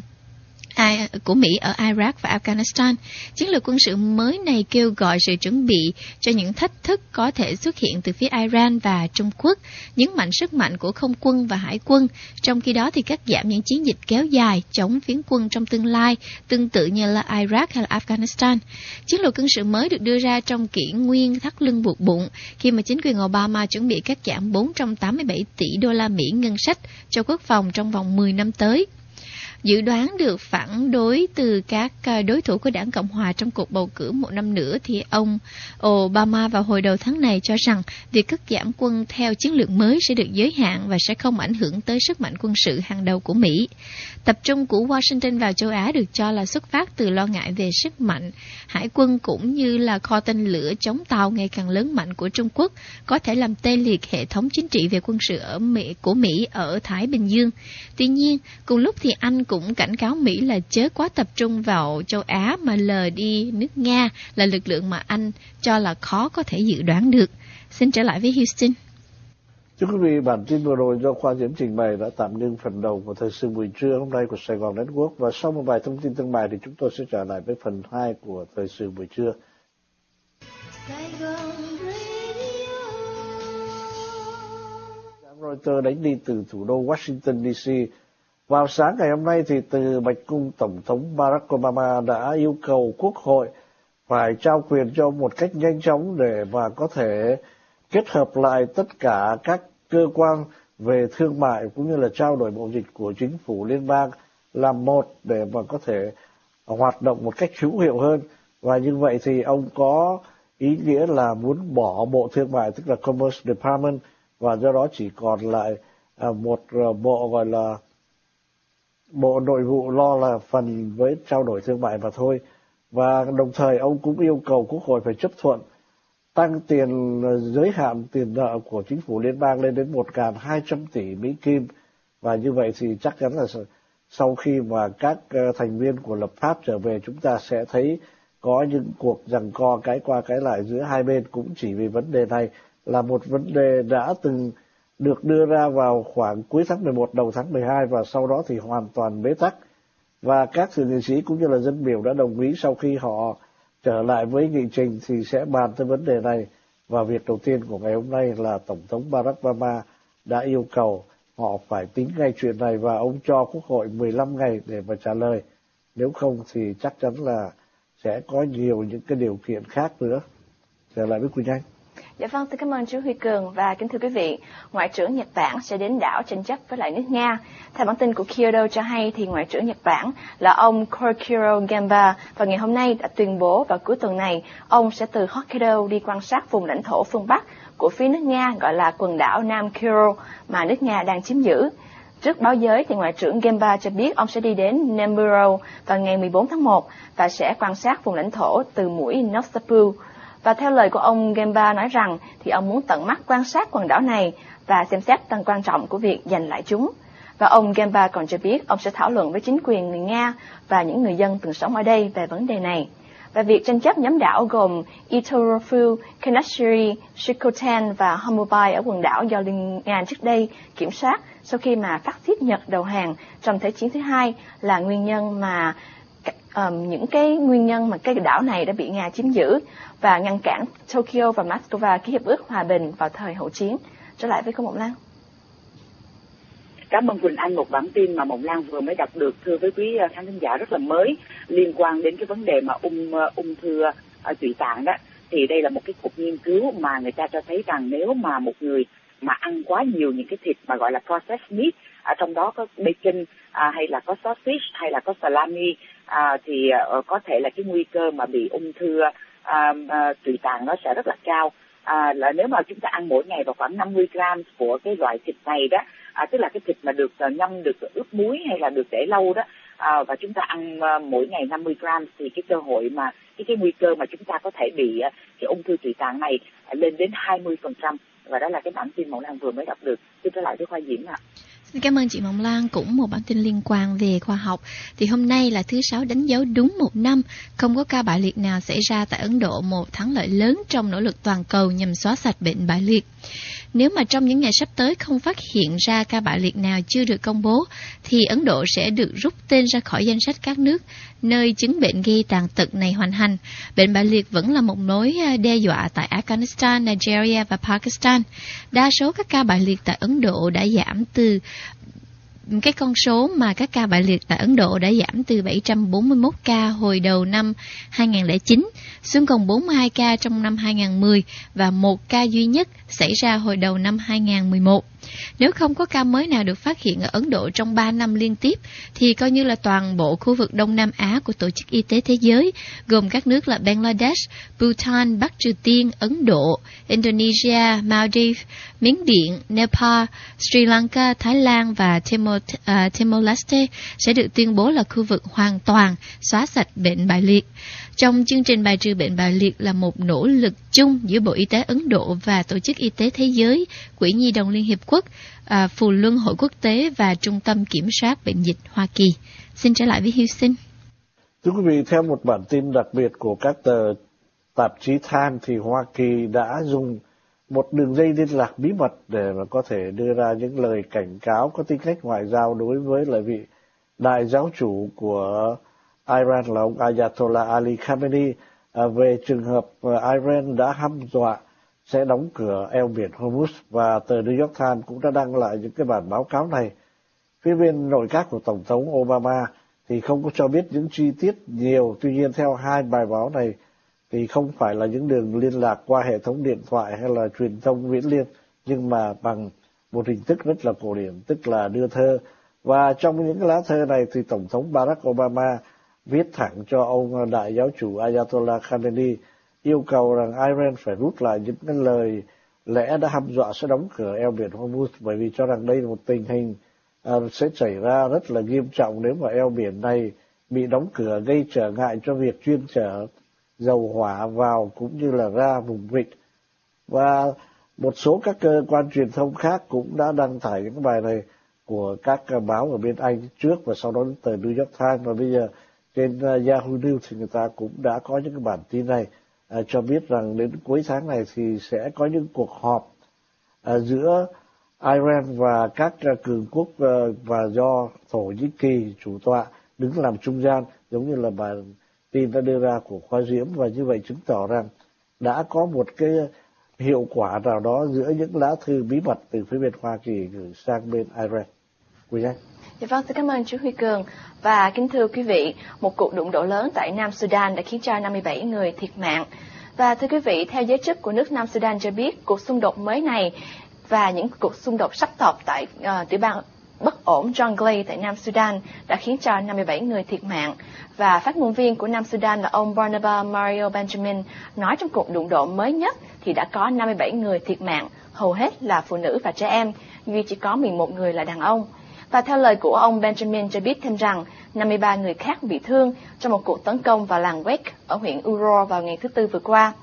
Mỹ ở Iraq và Afghanistan. Chiến lược quân sự mới này kêu gọi sự chuẩn bị cho những thách thức có thể xuất hiện từ phía Iran và Trung Quốc, nhấn mạnh sức mạnh của không quân và hải quân, trong khi đó thì cắt giảm những chiến dịch kéo dài chống phiến quân trong tương lai, tương tự như là Iraq hay là Afghanistan. Chiến lược quân sự mới được đưa ra trong kỷ nguyên thắt lưng buộc bụng, khi mà chính quyền Obama chuẩn bị cắt giảm 487 tỷ đô la Mỹ ngân sách cho quốc phòng trong vòng 10 năm tới. Dự đoán được phản đối từ các đối thủ của đảng Cộng hòa trong cuộc bầu cử một năm nữa, thì ông Obama vào hồi đầu tháng này cho rằng việc cắt giảm quân theo chiến lược mới sẽ được giới hạn và sẽ không ảnh hưởng tới sức mạnh quân sự hàng đầu của Mỹ. Tập trung của Washington vào châu Á được cho là xuất phát từ lo ngại về sức mạnh hải quân cũng như là kho tên lửa chống tàu ngày càng lớn mạnh của Trung Quốc có thể làm tê liệt hệ thống chính trị về quân sự của Mỹ ở Thái Bình Dương. Tuy nhiên, cùng lúc thì Anh cũng cảnh cáo Mỹ là chớ quá tập trung vào châu Á mà lờ đi nước Nga là lực lượng mà Anh cho là khó có thể dự đoán được. Xin trở lại với Houston. Thưa quý vị, bản tin vừa rồi do Khoa Diễm trình bày đã tạm ngưng phần đầu của thời sự buổi trưa hôm nay của Sài Gòn Network, và sau một vài thông tin thương mại thì chúng tôi sẽ trở lại với phần 2 của thời sự buổi trưa. Reuters đánh đi từ thủ đô Washington DC. Vào sáng ngày hôm nay thì từ Bạch Cung, Tổng thống Barack Obama đã yêu cầu Quốc hội phải trao quyền cho một cách nhanh chóng để mà có thể kết hợp lại tất cả các cơ quan về thương mại cũng như là trao đổi mậu dịch của chính phủ liên bang làm một để mà có thể hoạt động một cách hữu hiệu hơn. Và như vậy thì ông có ý nghĩa là muốn bỏ Bộ Thương mại, tức là Commerce Department, và do đó chỉ còn lại một bộ gọi là Bộ Nội vụ lo là phần với trao đổi thương mại mà thôi. Và đồng thời ông cũng yêu cầu Quốc hội phải chấp thuận tăng tiền giới hạn tiền nợ của chính phủ liên bang lên đến 1.200 tỷ Mỹ Kim. Và như vậy thì chắc chắn là sau khi mà các thành viên của lập pháp trở về, chúng ta sẽ thấy có những cuộc giằng co cái qua cái lại giữa hai bên, cũng chỉ vì vấn đề này là một vấn đề đã từng được đưa ra vào khoảng cuối tháng 11 đầu tháng 12 và sau đó thì hoàn toàn bế tắc. Và các thượng nghị sĩ cũng như là dân biểu đã đồng ý sau khi họ trở lại với nghị trình thì sẽ bàn tới vấn đề này. Và việc đầu tiên của ngày hôm nay là Tổng thống Barack Obama đã yêu cầu họ phải tính ngay chuyện này, và ông cho Quốc hội 15 ngày để mà trả lời. Nếu không thì chắc chắn là sẽ có nhiều những cái điều kiện khác nữa. Trở lại với Quỳnh Anh. Dạ vâng, xin cảm ơn chú Huy Cường, và kính thưa quý vị, Ngoại trưởng Nhật Bản sẽ đến đảo tranh chấp với lại nước Nga. Theo bản tin của Kyodo cho hay thì Ngoại trưởng Nhật Bản là ông Koichiro Gamba vào ngày hôm nay đã tuyên bố vào cuối tuần này ông sẽ từ Hokkaido đi quan sát vùng lãnh thổ phương Bắc của phía nước Nga gọi là quần đảo Nam Kuril mà nước Nga đang chiếm giữ. Trước báo giới thì Ngoại trưởng Gamba cho biết ông sẽ đi đến Nemuro vào ngày 14 tháng 1 và sẽ quan sát vùng lãnh thổ từ mũi Nostapu. Và theo lời của ông Gemba nói rằng thì ông muốn tận mắt quan sát quần đảo này và xem xét tầm quan trọng của việc giành lại chúng. Và ông Gemba còn cho biết ông sẽ thảo luận với chính quyền người Nga và những người dân từng sống ở đây về vấn đề này. Và việc tranh chấp nhóm đảo gồm Itorofu, Kanashiri, Shikotan và Hamubai ở quần đảo do Liên Nga trước đây kiểm soát sau khi mà phát xít Nhật đầu hàng trong Thế chiến thứ hai là nguyên nhân mà những cái nguyên nhân mà cái đảo này đã bị Nga chiếm giữ và ngăn cản Tokyo và Moscow ký hiệp ước hòa bình vào thời hậu chiến. Trở lại với cô Mộng Lan. Cảm ơn Quỳnh Anh, một bản tin mà Mộng Lan vừa mới đọc được, thưa với quý khán thính giả, rất là mới liên quan đến cái vấn đề mà ung thư tụy tạng đó. Thì đây là một cái cuộc nghiên cứu mà người ta cho thấy rằng nếu mà một người mà ăn quá nhiều những cái thịt mà gọi là processed meat, trong đó có bacon hay là có sausage hay là có salami, thì có thể là cái nguy cơ mà bị ung thư tụy tạng nó sẽ rất là cao. Là nếu mà chúng ta ăn mỗi ngày vào khoảng 50 gram của cái loại thịt này đó, tức là cái thịt mà được ngâm, được ướp muối hay là được để lâu đó, và chúng ta ăn mỗi ngày 50 gram thì cái cơ hội mà cái nguy cơ mà chúng ta có thể bị cái ung thư tụy tạng này lên đến 20%. Và đó là cái bản tin Mộng Lan vừa mới đọc được. Tiếp trở lại với Khoa Diễm ạ. Xin cảm ơn chị Mộng Lan. Cũng một bản tin liên quan về khoa học. Thì hôm nay là thứ Sáu đánh dấu đúng 1 năm không có ca bại liệt nào xảy ra tại Ấn Độ, một thắng lợi lớn trong nỗ lực toàn cầu nhằm xóa sạch bệnh bại liệt. Nếu mà trong những ngày sắp tới không phát hiện ra ca bại liệt nào chưa được công bố, thì Ấn Độ sẽ được rút tên ra khỏi danh sách các nước nơi chứng bệnh gây tàn tật này hoành hành. Bệnh bại liệt vẫn là một mối đe dọa tại Afghanistan, Nigeria và Pakistan. Đa số các ca bại liệt tại Ấn Độ đã giảm từ cái con số mà các ca bại liệt tại Ấn Độ đã giảm từ 741 ca hồi đầu năm 2009 xuống còn 42 ca trong năm 2010 và 1 ca duy nhất xảy ra hồi đầu năm 2011. Nếu không có ca mới nào được phát hiện ở Ấn Độ trong 3 năm liên tiếp, thì coi như là toàn bộ khu vực Đông Nam Á của Tổ chức Y tế Thế giới, gồm các nước là Bangladesh, Bhutan, Bắc Triều Tiên, Ấn Độ, Indonesia, Maldives, Miến Điện, Nepal, Sri Lanka, Thái Lan và Timor-Leste sẽ được tuyên bố là khu vực hoàn toàn xóa sạch bệnh bại liệt. Trong chương trình bài trừ bệnh bại liệt là một nỗ lực chung giữa Bộ Y tế Ấn Độ và Tổ chức Y tế Thế giới, Quỹ Nhi đồng Liên Hiệp Quốc, Phù Luân Hội Quốc tế và Trung tâm Kiểm soát Bệnh dịch Hoa Kỳ. Xin trở lại với Houston. Thưa quý vị, theo một bản tin đặc biệt của các tờ tạp chí Time thì Hoa Kỳ đã dùng một đường dây liên lạc bí mật để mà có thể đưa ra những lời cảnh cáo có tính cách ngoại giao đối với lại vị đại giáo chủ của Iran là ông Ayatollah Ali Khamenei về trường hợp Iran đã hăm dọa sẽ đóng cửa eo biển Hormuz, và tờ New York Times cũng đã đăng lại những cái bản báo cáo này. Phía bên nội các của Tổng thống Obama thì không có cho biết những chi tiết nhiều, tuy nhiên theo hai bài báo này thì không phải là những đường liên lạc qua hệ thống điện thoại hay là truyền thông viễn liên, nhưng mà bằng một hình thức rất là cổ điển, tức là đưa thơ. Và trong những cái lá thơ này thì Tổng thống Barack Obama viết thẳng cho ông đại giáo chủ Ayatollah Khamenei, yêu cầu rằng Iran phải rút lại những cái lời lẽ đã hăm dọa sẽ đóng cửa eo biển Hormuz, bởi vì cho rằng đây là một tình hình sẽ xảy ra rất là nghiêm trọng nếu mà eo biển này bị đóng cửa, gây trở ngại cho việc chuyên chở dầu hỏa vào cũng như là ra vùng vịnh. Và một số các cơ quan truyền thông khác cũng đã đăng tải những bài này của các báo ở bên Anh trước, và sau đó đến tờ New York Times, và bây giờ trên Yahoo News thì người ta cũng đã có những cái bản tin này cho biết rằng đến cuối tháng này thì sẽ có những cuộc họp giữa Iran và các cường quốc và do Thổ Nhĩ Kỳ chủ tọa đứng làm trung gian, giống như là bản tin đã đưa ra của Khoa Diễm, và như vậy chứng tỏ rằng đã có một cái hiệu quả nào đó giữa những lá thư bí mật từ phía bên Hoa Kỳ gửi sang bên Iran. Quý anh. Dạ vâng, xin cảm ơn chú Huy Cường. Và kính thưa quý vị, một cuộc đụng độ lớn tại Nam Sudan đã khiến cho 57 người thiệt mạng. Và thưa quý vị, theo giới chức của nước Nam Sudan cho biết, cuộc xung đột mới này và những cuộc xung đột sắp tọt tại tiểu bang bất ổn Jonglei tại Nam Sudan đã khiến cho 57 người thiệt mạng. Và phát ngôn viên của Nam Sudan là ông Barnabas Mario Benjamin nói trong cuộc đụng độ mới nhất thì đã có 57 người thiệt mạng, hầu hết là phụ nữ và trẻ em, duy chỉ có 11 người là đàn ông. Và theo lời của ông Benjamin cho biết thêm rằng 53 người khác bị thương trong một cuộc tấn công vào làng Wek ở huyện Uro vào ngày thứ Tư vừa qua.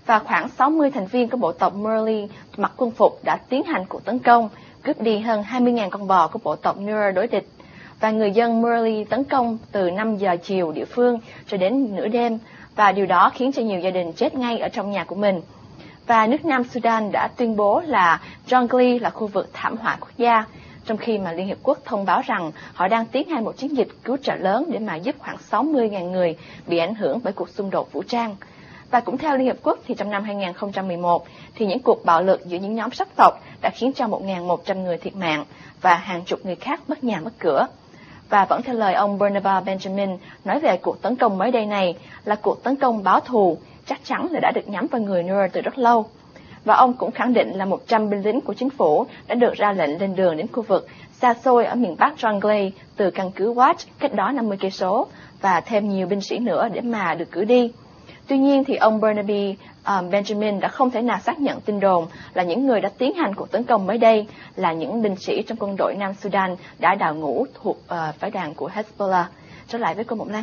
và khoảng 60 thành viên của bộ tộc Murli mặc quân phục đã tiến hành cuộc tấn công, cướp đi hơn 20.000 con bò của bộ tộc Nur đối địch. Và người dân Murli tấn công từ 5 giờ chiều địa phương cho đến nửa đêm, và điều đó khiến cho nhiều gia đình chết ngay ở trong nhà của mình. Và nước Nam Sudan đã tuyên bố là Jonglei là khu vực thảm họa quốc gia, trong khi mà Liên Hiệp Quốc thông báo rằng họ đang tiến hành một chiến dịch cứu trợ lớn để mà giúp khoảng 60.000 người bị ảnh hưởng bởi cuộc xung đột vũ trang. Và cũng theo Liên Hiệp Quốc thì trong năm 2011 thì những cuộc bạo lực giữa những nhóm sắc tộc đã khiến cho 1.100 người thiệt mạng và hàng chục người khác mất nhà mất cửa. Và vẫn theo lời ông Barnabas Benjamin nói về cuộc tấn công mới đây này là cuộc tấn công báo thù, chắc chắn là đã được nhắm vào người Nur từ rất lâu. Và ông cũng khẳng định là 100 binh lính của chính phủ đã được ra lệnh lên đường đến khu vực xa xôi ở miền Bắc Jonglei từ căn cứ Wat cách đó 50 cây số và thêm nhiều binh sĩ nữa để mà được cử đi. Tuy nhiên thì ông Barnaby Benjamin đã không thể nào xác nhận tin đồn là những người đã tiến hành cuộc tấn công mới đây là những binh sĩ trong quân đội Nam Sudan đã đào ngũ thuộc phái đoàn của Hezbollah. Trở lại với cô Mộng Lan.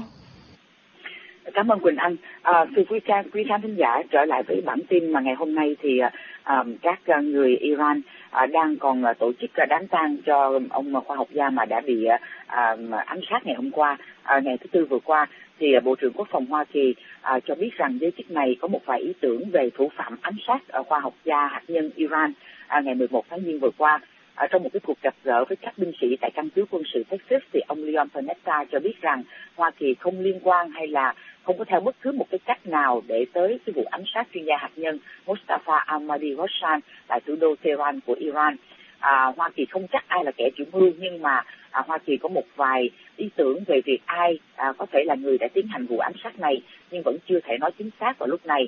Cảm ơn Quỳnh Anh. Thưa quý khán thính giả, trở lại với bản tin mà ngày hôm nay thì các người Iran đang còn tổ chức đám tang cho ông khoa học gia mà đã bị ám sát ngày hôm qua, ngày thứ Tư vừa qua. Thì Bộ trưởng Quốc phòng Hoa Kỳ cho biết rằng giới chức này có một vài ý tưởng về thủ phạm ám sát khoa học gia hạt nhân Iran ngày 11 tháng Giêng vừa qua. Trong một cái cuộc gặp gỡ với các binh sĩ tại căn cứ quân sự Texas, thì ông Leon Panetta cho biết rằng Hoa Kỳ không liên quan hay là không có theo bất cứ một cái cách nào để tới cái vụ ám sát chuyên gia hạt nhân Mustafa Ahmadi-Roshan tại thủ đô Tehran của Iran. Hoa Kỳ không chắc ai là kẻ chủ mưu, nhưng mà Hoa Kỳ có một vài ý tưởng về việc ai có thể là người đã tiến hành vụ ám sát này, nhưng vẫn chưa thể nói chính xác vào lúc này.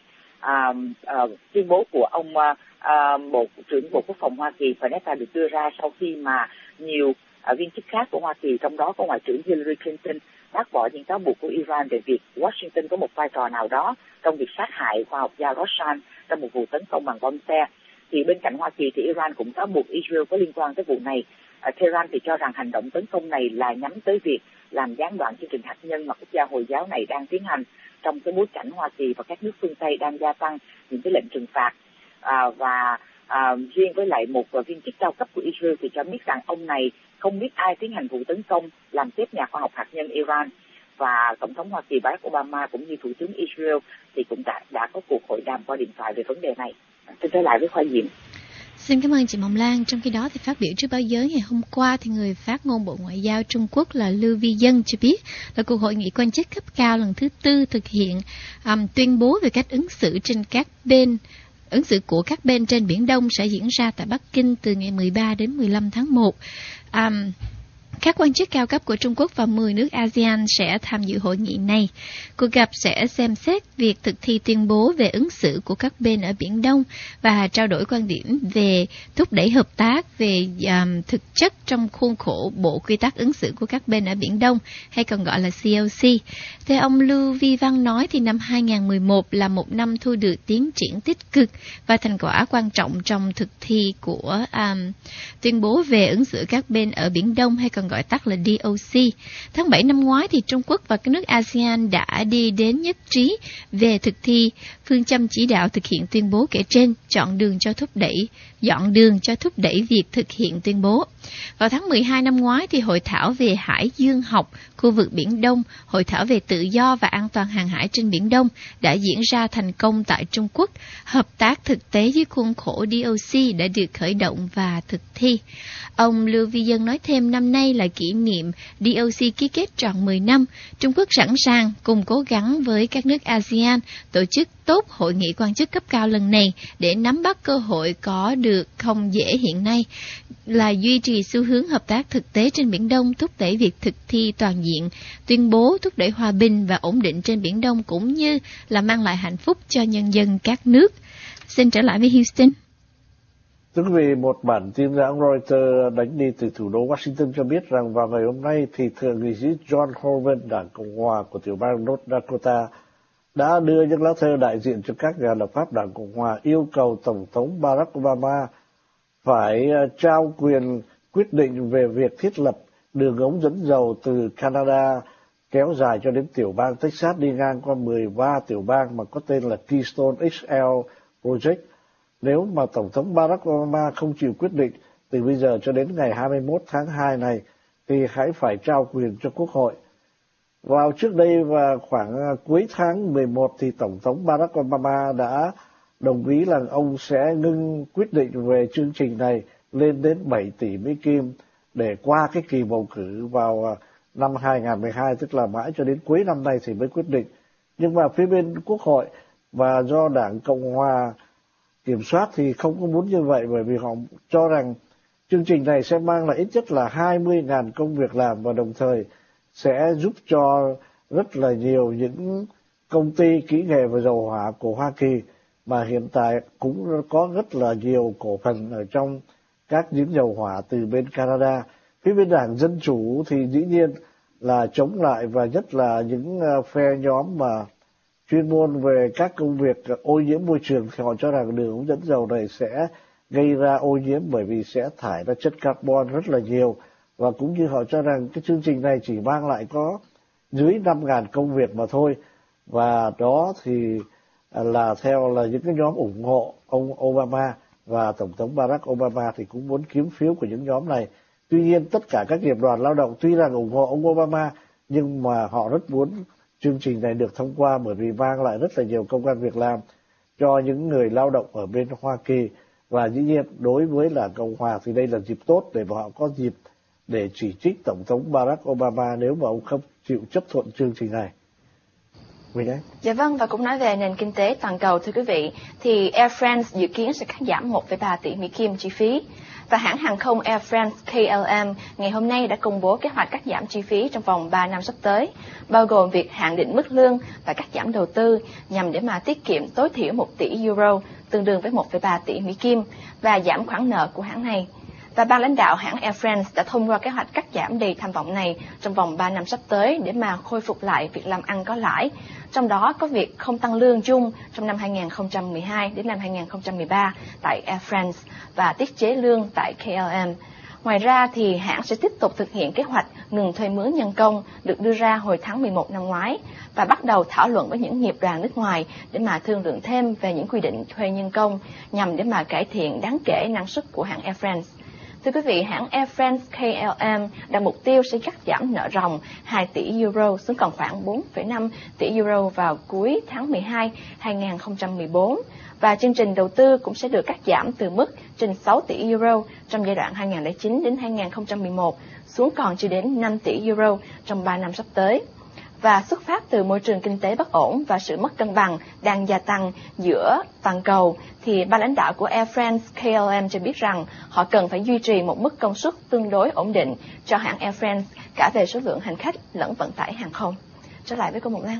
Tuyên bố của ông Bộ trưởng Bộ Quốc phòng Hoa Kỳ Panetta được đưa ra sau khi mà nhiều viên chức khác của Hoa Kỳ, trong đó có Ngoại trưởng Hillary Clinton, bác bỏ những cáo buộc của Iran về việc Washington có một vai trò nào đó trong việc sát hại khoa học gia Roshan trong một vụ tấn công bằng bom xe. Thì bên cạnh Hoa Kỳ thì Iran cũng cáo buộc Israel có liên quan tới vụ này. Tehran thì cho rằng hành động tấn công này là nhắm tới việc làm gián đoạn chương trình hạt nhân mà quốc gia Hồi giáo này đang tiến hành trong cái bối cảnh Hoa Kỳ và các nước phương Tây đang gia tăng những cái lệnh trừng phạt. Riêng với lại một viên chức cao cấp của Israel thì cho biết rằng ông này không biết ai tiến hành vụ tấn công làm chết nhà khoa học hạt nhân Iran. Và Tổng thống Hoa Kỳ Barack Obama cũng như Thủ tướng Israel thì cũng đã có cuộc hội đàm qua điện thoại về vấn đề này. Xin trở lại với Khoa Diệm. Xin cảm ơn chị Mộng Lan. Trong khi đó thì phát biểu trước báo giới ngày hôm qua thì người phát ngôn Bộ Ngoại giao Trung Quốc là Lưu Vi Dân cho biết là cuộc hội nghị quan chức cấp cao lần thứ 4 thực hiện tuyên bố về cách ứng xử của các bên trên Biển Đông sẽ diễn ra tại Bắc Kinh từ ngày 13 đến 15 tháng 1. Các quan chức cao cấp của Trung Quốc và 10 nước ASEAN sẽ tham dự hội nghị này. Cuộc gặp sẽ xem xét việc thực thi tuyên bố về ứng xử của các bên ở Biển Đông và trao đổi quan điểm về thúc đẩy hợp tác về thực chất trong khuôn khổ Bộ Quy tắc ứng xử của các bên ở Biển Đông, hay còn gọi là COC. Theo ông Lưu Vi Văn nói thì năm 2011 là một năm thu được tiến triển tích cực và thành quả quan trọng trong thực thi của tuyên bố về ứng xử các bên ở Biển Đông, hay còn gọi tắt là DOC. Tháng 7 năm ngoái thì Trung Quốc và các nước ASEAN đã đi đến nhất trí về thực thi phương châm chỉ đạo thực hiện tuyên bố kể trên, dọn đường cho thúc đẩy việc thực hiện tuyên bố. Vào tháng 12 năm ngoái thì hội thảo về hải dương học khu vực Biển Đông, hội thảo về tự do và an toàn hàng hải trên Biển Đông đã diễn ra thành công tại Trung Quốc. Hợp tác thực tế dưới khuôn khổ DOC đã được khởi động và thực thi. Ông Lưu Vi Dân nói thêm năm nay là kỷ niệm DOC ký kết tròn 10 năm. Trung Quốc sẵn sàng cùng cố gắng với các nước ASEAN tổ chức tốt hội nghị quan chức cấp cao lần này để nắm bắt cơ hội có được không dễ hiện nay là duy trì xu hướng hợp tác thực tế trên Biển Đông, thúc đẩy việc thực thi toàn diện tuyên bố, thúc đẩy hòa bình và ổn định trên Biển Đông, cũng như là mang lại hạnh phúc cho nhân dân các nước. Xin trở lại với Houston. Thưa quý vị, một bản tin hãng Reuters đánh đi từ thủ đô Washington cho biết rằng vào ngày hôm nay thì thượng nghị sĩ John Hoeven, Đảng Cộng hòa của tiểu bang North Dakota, đã đưa những lá thư đại diện cho các nhà lập pháp Đảng Cộng hòa yêu cầu Tổng thống Barack Obama phải trao quyền quyết định về việc thiết lập đường ống dẫn dầu từ Canada kéo dài cho đến tiểu bang Texas, đi ngang qua 13 tiểu bang mà có tên là Keystone XL Project. Nếu mà Tổng thống Barack Obama không chịu quyết định từ bây giờ cho đến ngày 21 tháng 2 này, thì hãy phải trao quyền cho Quốc hội. Vào trước đây và khoảng cuối tháng 11 thì Tổng thống Barack Obama đã đồng ý là ông sẽ ngưng quyết định về chương trình này lên đến 7 tỷ Mỹ Kim để qua cái kỳ bầu cử vào năm 2012, tức là mãi cho đến cuối năm nay thì mới quyết định. Nhưng mà phía bên Quốc hội và do Đảng Cộng Hòa kiểm soát thì không có muốn như vậy, bởi vì họ cho rằng chương trình này sẽ mang lại ít nhất là 20.000 công việc làm và đồng thời sẽ giúp cho rất là nhiều những công ty kỹ nghệ và dầu hỏa của Hoa Kỳ mà hiện tại cũng có rất là nhiều cổ phần ở trong các giếng dầu hỏa từ bên Canada. Phía bên Đảng Dân Chủ thì dĩ nhiên là chống lại, và nhất là những phe nhóm mà chuyên môn về các công việc ô nhiễm môi trường thì họ cho rằng đường ống dẫn dầu này sẽ gây ra ô nhiễm bởi vì sẽ thải ra chất carbon rất là nhiều, và cũng như họ cho rằng cái chương trình này chỉ mang lại có dưới 5.000 công việc mà thôi. Và đó thì là theo là những cái nhóm ủng hộ ông Obama, và Tổng thống Barack Obama thì cũng muốn kiếm phiếu của những nhóm này. Tuy nhiên tất cả các nghiệp đoàn lao động tuy rằng ủng hộ ông Obama nhưng mà họ rất muốn chương trình này được thông qua, bởi vì mang lại rất là nhiều công ăn việc làm cho những người lao động ở bên Hoa Kỳ. Và dĩ nhiên đối với là Cộng Hòa thì đây là dịp tốt để họ có dịp để chỉ trích Tổng thống Barack Obama nếu mà ông không chịu chấp thuận chương trình này. Dạ vâng, và cũng nói về nền kinh tế toàn cầu, thưa quý vị, thì Air France dự kiến sẽ cắt giảm 1,3 tỷ Mỹ Kim chi phí. Và hãng hàng không Air France KLM ngày hôm nay đã công bố kế hoạch cắt giảm chi phí trong vòng 3 năm sắp tới, bao gồm việc hạn định mức lương và cắt giảm đầu tư nhằm để mà tiết kiệm tối thiểu 1 tỷ euro, tương đương với 1,3 tỷ Mỹ Kim, và giảm khoản nợ của hãng này. Và ban lãnh đạo hãng Air France đã thông qua kế hoạch cắt giảm đầy tham vọng này trong vòng 3 năm sắp tới để mà khôi phục lại việc làm ăn có lãi, trong đó có việc không tăng lương chung trong năm 2012 đến năm 2013 tại Air France và tiết chế lương tại KLM. Ngoài ra thì hãng sẽ tiếp tục thực hiện kế hoạch ngừng thuê mướn nhân công được đưa ra hồi tháng 11 năm ngoái và bắt đầu thảo luận với những nghiệp đoàn nước ngoài để mà thương lượng thêm về những quy định thuê nhân công nhằm để mà cải thiện đáng kể năng suất của hãng Air France. Thưa quý vị, hãng Air France KLM đặt mục tiêu sẽ cắt giảm nợ ròng 2 tỷ euro xuống còn khoảng 4,5 tỷ euro vào cuối tháng 12 2014, và chương trình đầu tư cũng sẽ được cắt giảm từ mức trên 6 tỷ euro trong giai đoạn 2009 đến 2011 xuống còn chưa đến 5 tỷ euro trong 3 năm sắp tới. Và xuất phát từ môi trường kinh tế bất ổn và sự mất cân bằng đang gia tăng giữa toàn cầu, thì ban lãnh đạo của Air France KLM cho biết rằng họ cần phải duy trì một mức công suất tương đối ổn định cho hãng Air France cả về số lượng hành khách lẫn vận tải hàng không. Trở lại với cô Mộng Lan.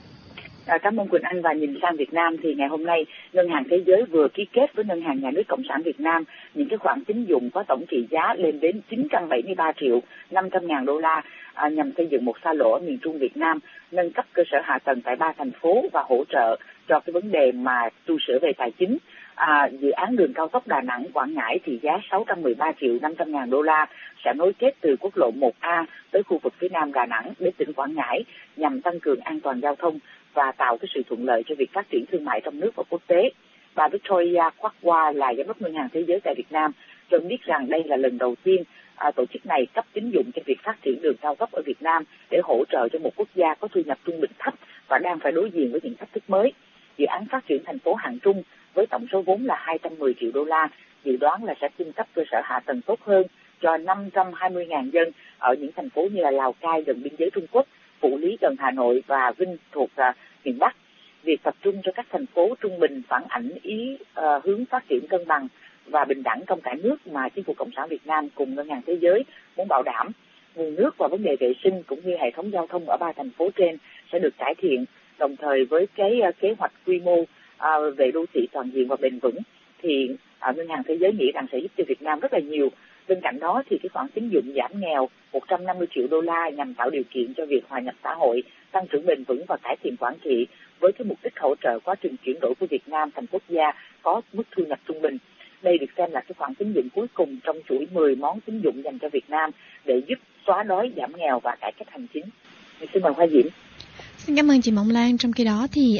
Cảm ơn Quỳnh Anh. Và nhìn sang Việt Nam thì ngày hôm nay Ngân hàng Thế giới vừa ký kết với Ngân hàng Nhà nước Cộng sản Việt Nam những cái khoản tín dụng có tổng trị giá lên đến 973 triệu 500 ngàn đô la nhằm xây dựng một xa lộ ở miền Trung Việt Nam, nâng cấp cơ sở hạ tầng tại 3 thành phố và hỗ trợ cho cái vấn đề mà tu sửa về tài chính. Dự án đường cao tốc Đà Nẵng Quảng Ngãi thì giá 613 triệu 500 ngàn đô la sẽ nối kết từ quốc lộ 1A tới khu vực phía Nam Đà Nẵng đến tỉnh Quảng Ngãi nhằm tăng cường an toàn giao thông và tạo cái sự thuận lợi cho việc phát triển thương mại trong nước và quốc tế. Bà Victoria Kwakwa là giám đốc Ngân hàng Thế giới tại Việt Nam cho biết rằng đây là lần đầu tiên tổ chức này cấp tín dụng cho việc phát triển đường cao tốc ở Việt Nam để hỗ trợ cho một quốc gia có thu nhập trung bình thấp và đang phải đối diện với những thách thức mới. Dự án phát triển thành phố Hạng Trung với tổng số vốn là 210 triệu đô la, dự đoán là sẽ cung cấp cơ sở hạ tầng tốt hơn cho 520.000 dân ở những thành phố như là Lào Cai gần biên giới Trung Quốc, Phủ Lý gần Hà Nội và Vinh thuộc miền Bắc. Việc tập trung cho các thành phố trung bình phản ảnh hướng phát triển cân bằng và bình đẳng trong cả nước mà Chính phủ Cộng sản Việt Nam cùng Ngân hàng Thế giới muốn bảo đảm. Nguồn nước và vấn đề vệ sinh cũng như hệ thống giao thông ở 3 thành phố trên sẽ được cải thiện, đồng thời với cái kế hoạch quy mô về đô thị toàn diện và bền vững thì Ngân hàng Thế giới nghĩ rằng sẽ giúp cho Việt Nam rất là nhiều. Bên cạnh đó thì cái khoản tín dụng giảm nghèo 150 triệu đô la nhằm tạo điều kiện cho việc hòa nhập xã hội, tăng trưởng bền vững và cải thiện quản trị với cái mục đích hỗ trợ quá trình chuyển đổi của Việt Nam thành quốc gia có mức thu nhập trung bình. Đây được xem là cái khoản tín dụng cuối cùng trong chuỗi 10 món tín dụng dành cho Việt Nam để giúp xóa đói, giảm nghèo và cải cách hành chính. Xin mời Hoa Diễm. Xin cảm ơn chị Mộng Lan. Trong khi đó thì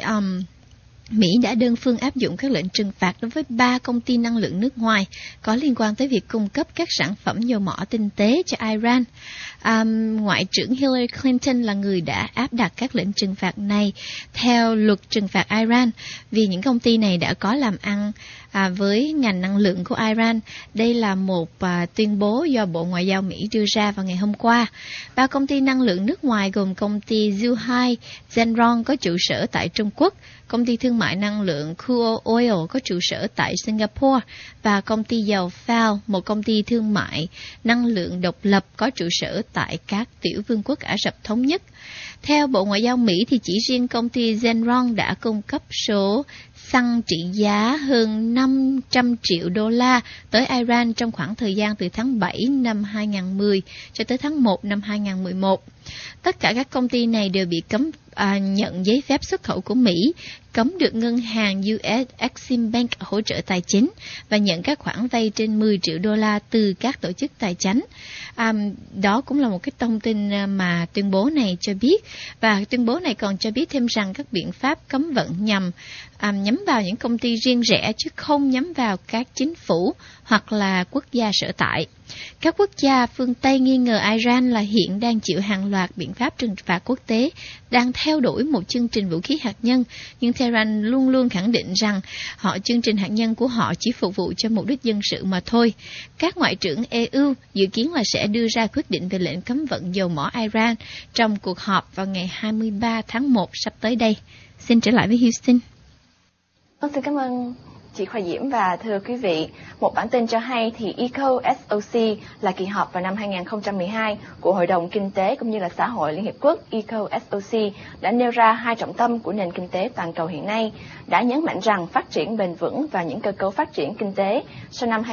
Mỹ đã đơn phương áp dụng các lệnh trừng phạt đối với 3 công ty năng lượng nước ngoài có liên quan tới việc cung cấp các sản phẩm dầu mỏ tinh tế cho Iran. Ngoại trưởng Hillary Clinton là người đã áp đặt các lệnh trừng phạt này theo luật trừng phạt Iran vì những công ty này đã có làm ăn với ngành năng lượng của Iran. Đây là một tuyên bố do Bộ Ngoại giao Mỹ đưa ra vào ngày hôm qua. 3 công ty năng lượng nước ngoài gồm công ty Zhuhai Zenron có trụ sở tại Trung Quốc, công ty thương mại năng lượng Kuo Oil có trụ sở tại Singapore và công ty dầu Fal, một công ty thương mại năng lượng độc lập có trụ sở tại các tiểu vương quốc Ả Rập Thống Nhất. Theo Bộ Ngoại giao Mỹ thì chỉ riêng công ty Zenron đã cung cấp số xăng trị giá hơn 500 triệu đô la tới Iran trong khoảng thời gian từ tháng 7 năm 2010 cho tới tháng 1 năm 2011. Tất cả các công ty này đều bị cấm nhận giấy phép xuất khẩu của Mỹ, cấm được ngân hàng US Exim Bank hỗ trợ tài chính và nhận các khoản vay trên 10 triệu đô la từ các tổ chức tài chính. Đó cũng là một cái thông tin mà tuyên bố này cho biết, và tuyên bố này còn cho biết thêm rằng các biện pháp cấm vận nhằm vào những công ty riêng rẽ chứ không nhắm vào các chính phủ hoặc là quốc gia sở tại. Các quốc gia phương Tây nghi ngờ Iran là hiện đang chịu hàng loạt biện pháp trừng phạt quốc tế, đang theo đuổi một chương trình vũ khí hạt nhân, nhưng Tehran luôn luôn khẳng định rằng chương trình hạt nhân của họ chỉ phục vụ cho mục đích dân sự mà thôi. Các ngoại trưởng EU dự kiến là sẽ đưa ra quyết định về lệnh cấm vận dầu mỏ Iran trong cuộc họp vào ngày 23 tháng 1 sắp tới đây. Xin trở lại với Houston. Xin cảm ơn chị Khoa Diễm và thưa quý vị, một bản tin cho hay thì ECOSOC là kỳ họp vào năm 2012 của Hội đồng Kinh tế cũng như là Xã hội Liên Hiệp Quốc. ECOSOC đã nêu ra 2 trọng tâm của nền kinh tế toàn cầu hiện nay, đã nhấn mạnh rằng phát triển bền vững và những cơ cấu phát triển kinh tế sau năm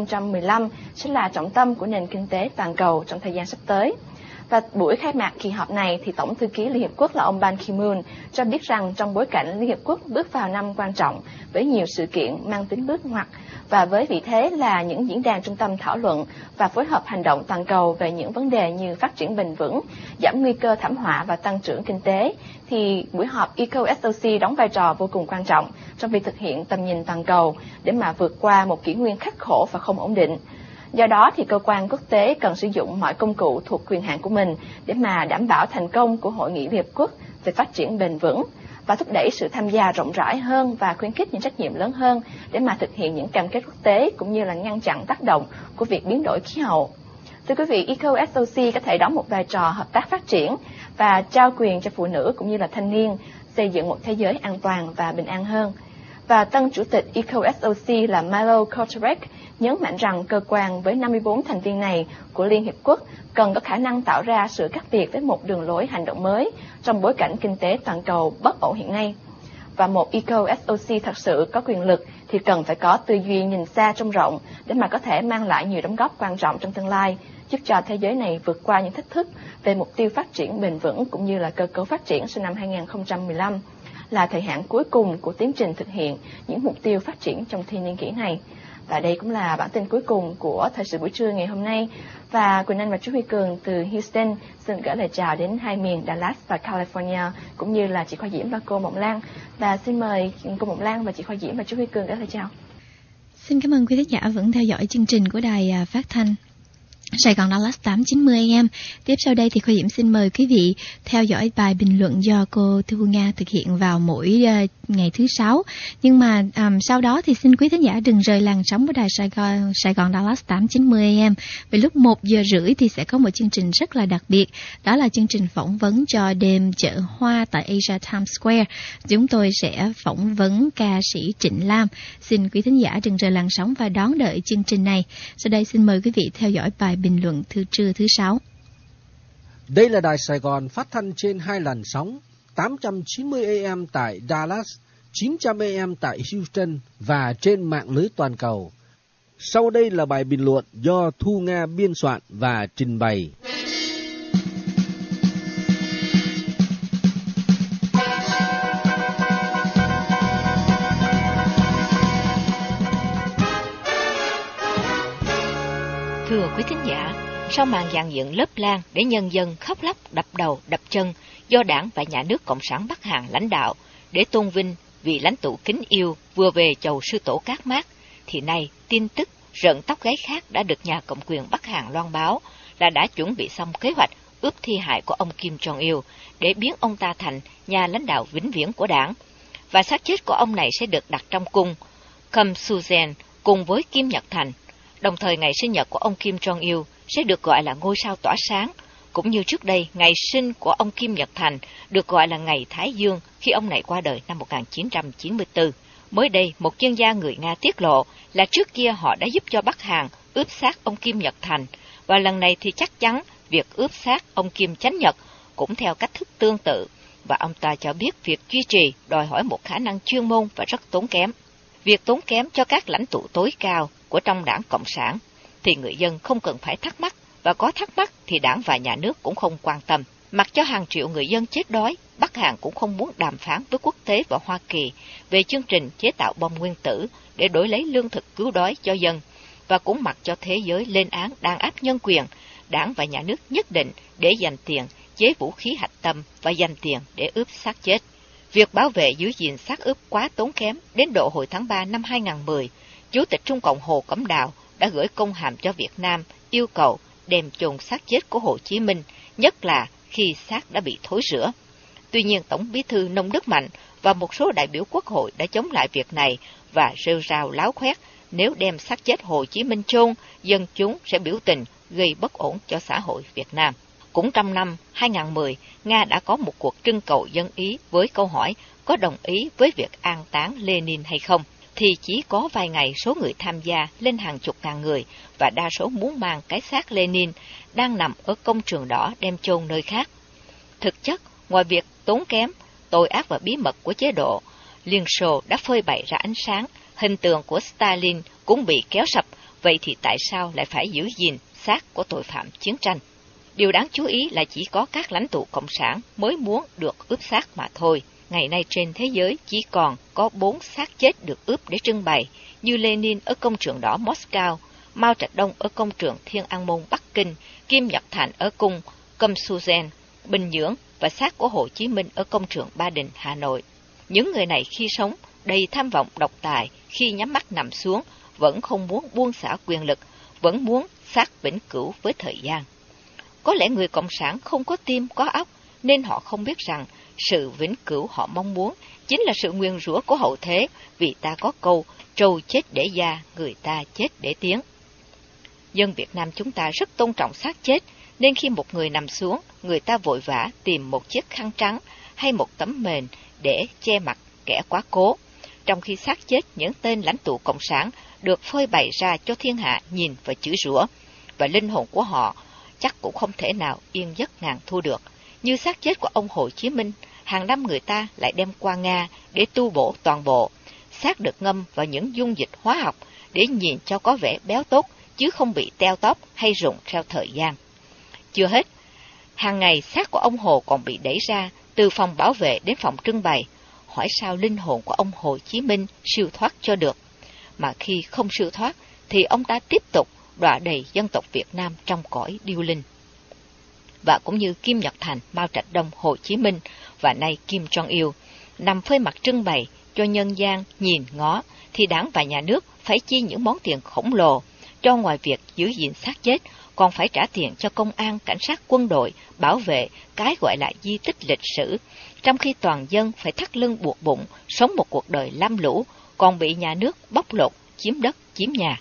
2015 sẽ là trọng tâm của nền kinh tế toàn cầu trong thời gian sắp tới. Và buổi khai mạc kỳ họp này thì Tổng thư ký Liên Hiệp Quốc là ông Ban Ki-moon cho biết rằng trong bối cảnh Liên Hiệp Quốc bước vào năm quan trọng với nhiều sự kiện mang tính bước ngoặt và với vị thế là những diễn đàn trung tâm thảo luận và phối hợp hành động toàn cầu về những vấn đề như phát triển bền vững, giảm nguy cơ thảm họa và tăng trưởng kinh tế, thì buổi họp ECOSOC đóng vai trò vô cùng quan trọng trong việc thực hiện tầm nhìn toàn cầu để mà vượt qua một kỷ nguyên khắc khổ và không ổn định. Do đó thì cơ quan quốc tế cần sử dụng mọi công cụ thuộc quyền hạn của mình để mà đảm bảo thành công của Hội nghị Liên Hiệp Quốc về phát triển bền vững và thúc đẩy sự tham gia rộng rãi hơn và khuyến khích những trách nhiệm lớn hơn để mà thực hiện những cam kết quốc tế cũng như là ngăn chặn tác động của việc biến đổi khí hậu. Thưa quý vị, ECOSOC có thể đóng một vai trò hợp tác phát triển và trao quyền cho phụ nữ cũng như là thanh niên xây dựng một thế giới an toàn và bình an hơn. Và tân chủ tịch ECOSOC là Milo Kotorek nhấn mạnh rằng cơ quan với 54 thành viên này của Liên Hiệp Quốc cần có khả năng tạo ra sự khác biệt với một đường lối hành động mới trong bối cảnh kinh tế toàn cầu bất ổn hiện nay. Và một ECOSOC thật sự có quyền lực thì cần phải có tư duy nhìn xa trông rộng để mà có thể mang lại nhiều đóng góp quan trọng trong tương lai, giúp cho thế giới này vượt qua những thách thức về mục tiêu phát triển bền vững cũng như là cơ cấu phát triển sau năm 2015. Là thời hạn cuối cùng của tiến trình thực hiện những mục tiêu phát triển trong thiên niên kỷ này. Và đây cũng là bản tin cuối cùng của Thời sự buổi trưa ngày hôm nay. Và Quỳnh Anh và chú Huy Cường từ Houston xin gửi lời chào đến hai miền Dallas và California, cũng như là chị Khoa Diễm và cô Mộng Lan. Và xin mời cô Mộng Lan và chị Khoa Diễm và chú Huy Cường gửi lời chào. Xin cảm ơn quý khán giả vẫn theo dõi chương trình của đài phát thanh Sài Gòn Dallas 890 AM. Tiếp sau đây thì Khoa Diễm xin mời quý vị theo dõi bài bình luận do cô Thu Nga thực hiện vào mỗi ngày thứ Sáu. Nhưng mà sau đó thì xin quý khán giả đừng rời làn sóng của đài Sài Gòn Dallas 890 AM. Vì lúc 1 giờ rưỡi thì sẽ có một chương trình rất là đặc biệt. Đó là chương trình phỏng vấn cho đêm chợ hoa tại Asia Times Square. Chúng tôi sẽ phỏng vấn ca sĩ Trịnh Lam. Xin quý khán giả đừng rời làn sóng và đón đợi chương trình này. Sau đây xin mời quý vị theo dõi bài bình luận trưa thứ Sáu. Đây là đài Sài Gòn phát thanh trên 2 làn sóng 890 AM tại Dallas, 900 AM tại Houston và trên mạng lưới toàn cầu. Sau đây là bài bình luận do Thu Nga biên soạn và trình bày. Thưa quý thính giả, sau màn dàn dựng lớp lang để nhân dân khóc lóc đập đầu đập chân do Đảng và Nhà nước Cộng sản Bắc Hàn lãnh đạo để tôn vinh vị lãnh tụ kính yêu vừa về chầu sư tổ Cát Mác, thì nay tin tức rợn tóc gáy khác đã được nhà cầm quyền Bắc Hàn loan báo là đã chuẩn bị xong kế hoạch ướp thi hài của ông Kim Jong-il để biến ông ta thành nhà lãnh đạo vĩnh viễn của Đảng, và xác chết của ông này sẽ được đặt trong cung Kim Su-gen cùng với Kim Nhật Thành. Đồng thời ngày sinh nhật của ông Kim Jong-il sẽ được gọi là ngôi sao tỏa sáng, cũng như trước đây ngày sinh của ông Kim Nhật Thành được gọi là ngày Thái Dương khi ông này qua đời năm 1994. Mới đây, một chuyên gia người Nga tiết lộ là trước kia họ đã giúp cho Bắc Hàn ướp xác ông Kim Nhật Thành, và lần này thì chắc chắn việc ướp xác ông Kim Chánh Nhật cũng theo cách thức tương tự, và ông ta cho biết việc duy trì đòi hỏi một khả năng chuyên môn và rất tốn kém. Việc tốn kém cho các lãnh tụ tối cao của trong Đảng Cộng sản thì người dân không cần phải thắc mắc, và có thắc mắc thì Đảng và Nhà nước cũng không quan tâm. Mặc cho hàng triệu người dân chết đói, Bắc Hàn cũng không muốn đàm phán với quốc tế và Hoa Kỳ về chương trình chế tạo bom nguyên tử để đổi lấy lương thực cứu đói cho dân, và cũng mặc cho thế giới lên án đàn áp nhân quyền, Đảng và Nhà nước nhất định để dành tiền chế vũ khí hạch tâm và dành tiền để ướp xác chết. Việc bảo vệ giữ gìn xác ướp quá tốn kém đến độ hồi tháng 3 năm 2010, Chủ tịch Trung Cộng Hồ Cẩm Đào đã gửi công hàm cho Việt Nam yêu cầu đem chôn xác chết của Hồ Chí Minh, nhất là khi xác đã bị thối rữa. Tuy nhiên, Tổng Bí thư Nông Đức Mạnh và một số đại biểu Quốc hội đã chống lại việc này và rêu rao láo khoét nếu đem xác chết Hồ Chí Minh chôn, dân chúng sẽ biểu tình gây bất ổn cho xã hội Việt Nam. Cũng trong năm 2010, Nga đã có một cuộc trưng cầu dân ý với câu hỏi có đồng ý với việc an táng Lenin hay không, thì chỉ có vài ngày số người tham gia lên hàng chục ngàn người, và đa số muốn mang cái xác Lenin đang nằm ở công trường đỏ đem chôn nơi khác. Thực chất, ngoài việc tốn kém, tội ác và bí mật của chế độ, Liên Xô đã phơi bày ra ánh sáng, hình tượng của Stalin cũng bị kéo sập, vậy thì tại sao lại phải giữ gìn xác của tội phạm chiến tranh? Điều đáng chú ý là chỉ có các lãnh tụ Cộng sản mới muốn được ướp xác mà thôi. Ngày nay trên thế giới chỉ còn có 4 xác chết được ướp để trưng bày, như Lenin ở công trường đỏ Moscow, Mao Trạch Đông ở công trường Thiên An Môn Bắc Kinh, Kim Nhật Thành ở cung Kim Su-gen, Bình Nhưỡng, và xác của Hồ Chí Minh ở công trường Ba Đình, Hà Nội. Những người này khi sống đầy tham vọng độc tài, khi nhắm mắt nằm xuống vẫn không muốn buông xả quyền lực, vẫn muốn xác vĩnh cửu với thời gian. Có lẽ người Cộng sản không có tim có óc, nên họ không biết rằng sự vĩnh cửu họ mong muốn chính là sự nguyền rủa của hậu thế, vì ta có câu trâu chết để da, người ta chết để tiếng. Dân Việt Nam chúng ta rất tôn trọng xác chết, nên khi một người nằm xuống, người ta vội vã tìm một chiếc khăn trắng hay một tấm mền để che mặt kẻ quá cố, trong khi xác chết những tên lãnh tụ Cộng sản được phơi bày ra cho thiên hạ nhìn và chửi rủa, và linh hồn của họ chắc cũng không thể nào yên giấc ngàn thu được. Như xác chết của ông Hồ Chí Minh, hàng năm người ta lại đem qua Nga để tu bổ toàn bộ. Xác được ngâm vào những dung dịch hóa học để nhìn cho có vẻ béo tốt, chứ không bị teo tóp hay rụng theo thời gian. Chưa hết, hàng ngày xác của ông Hồ còn bị đẩy ra từ phòng bảo vệ đến phòng trưng bày. Hỏi sao linh hồn của ông Hồ Chí Minh siêu thoát cho được, mà khi không siêu thoát thì ông ta tiếp tục đọa đầy dân tộc Việt Nam trong cõi điêu linh. Và cũng như Kim Nhật Thành, Mao Trạch Đông, Hồ Chí Minh và nay Kim Jong-il nằm phơi mặt trưng bày cho nhân gian nhìn ngó, thì Đảng và Nhà nước phải chi những món tiền khổng lồ cho ngoài việc giữ gìn xác chết, còn phải trả tiền cho công an, cảnh sát, quân đội bảo vệ cái gọi là di tích lịch sử, trong khi toàn dân phải thắt lưng buộc bụng sống một cuộc đời lam lũ, còn bị nhà nước bóc lột, chiếm đất, chiếm nhà.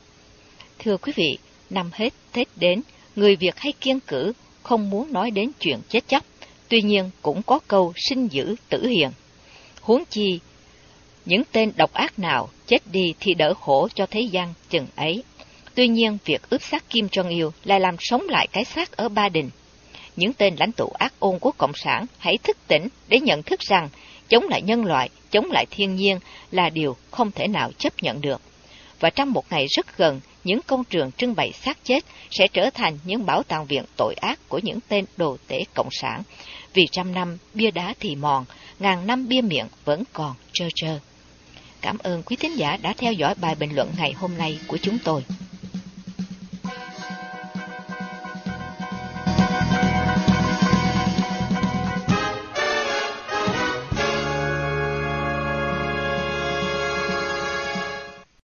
Thưa quý vị, năm hết Tết đến, người Việt hay kiêng cữ không muốn nói đến chuyện chết chóc, tuy nhiên cũng có câu sinh dữ tử hiền. Huống chi, những tên độc ác nào chết đi thì đỡ khổ cho thế gian chừng ấy. Tuy nhiên, việc ướp xác Kim Jong-il lại làm sống lại cái xác ở Ba Đình. Những tên lãnh tụ ác ôn của Cộng sản hãy thức tỉnh để nhận thức rằng chống lại nhân loại, chống lại thiên nhiên là điều không thể nào chấp nhận được. Và trong một ngày rất gần, những công trường trưng bày xác chết sẽ trở thành những bảo tàng viện tội ác của những tên đồ tể Cộng sản. Vì trăm năm bia đá thì mòn, ngàn năm bia miệng vẫn còn trơ trơ. Cảm ơn quý thính giả đã theo dõi bài bình luận ngày hôm nay của chúng tôi.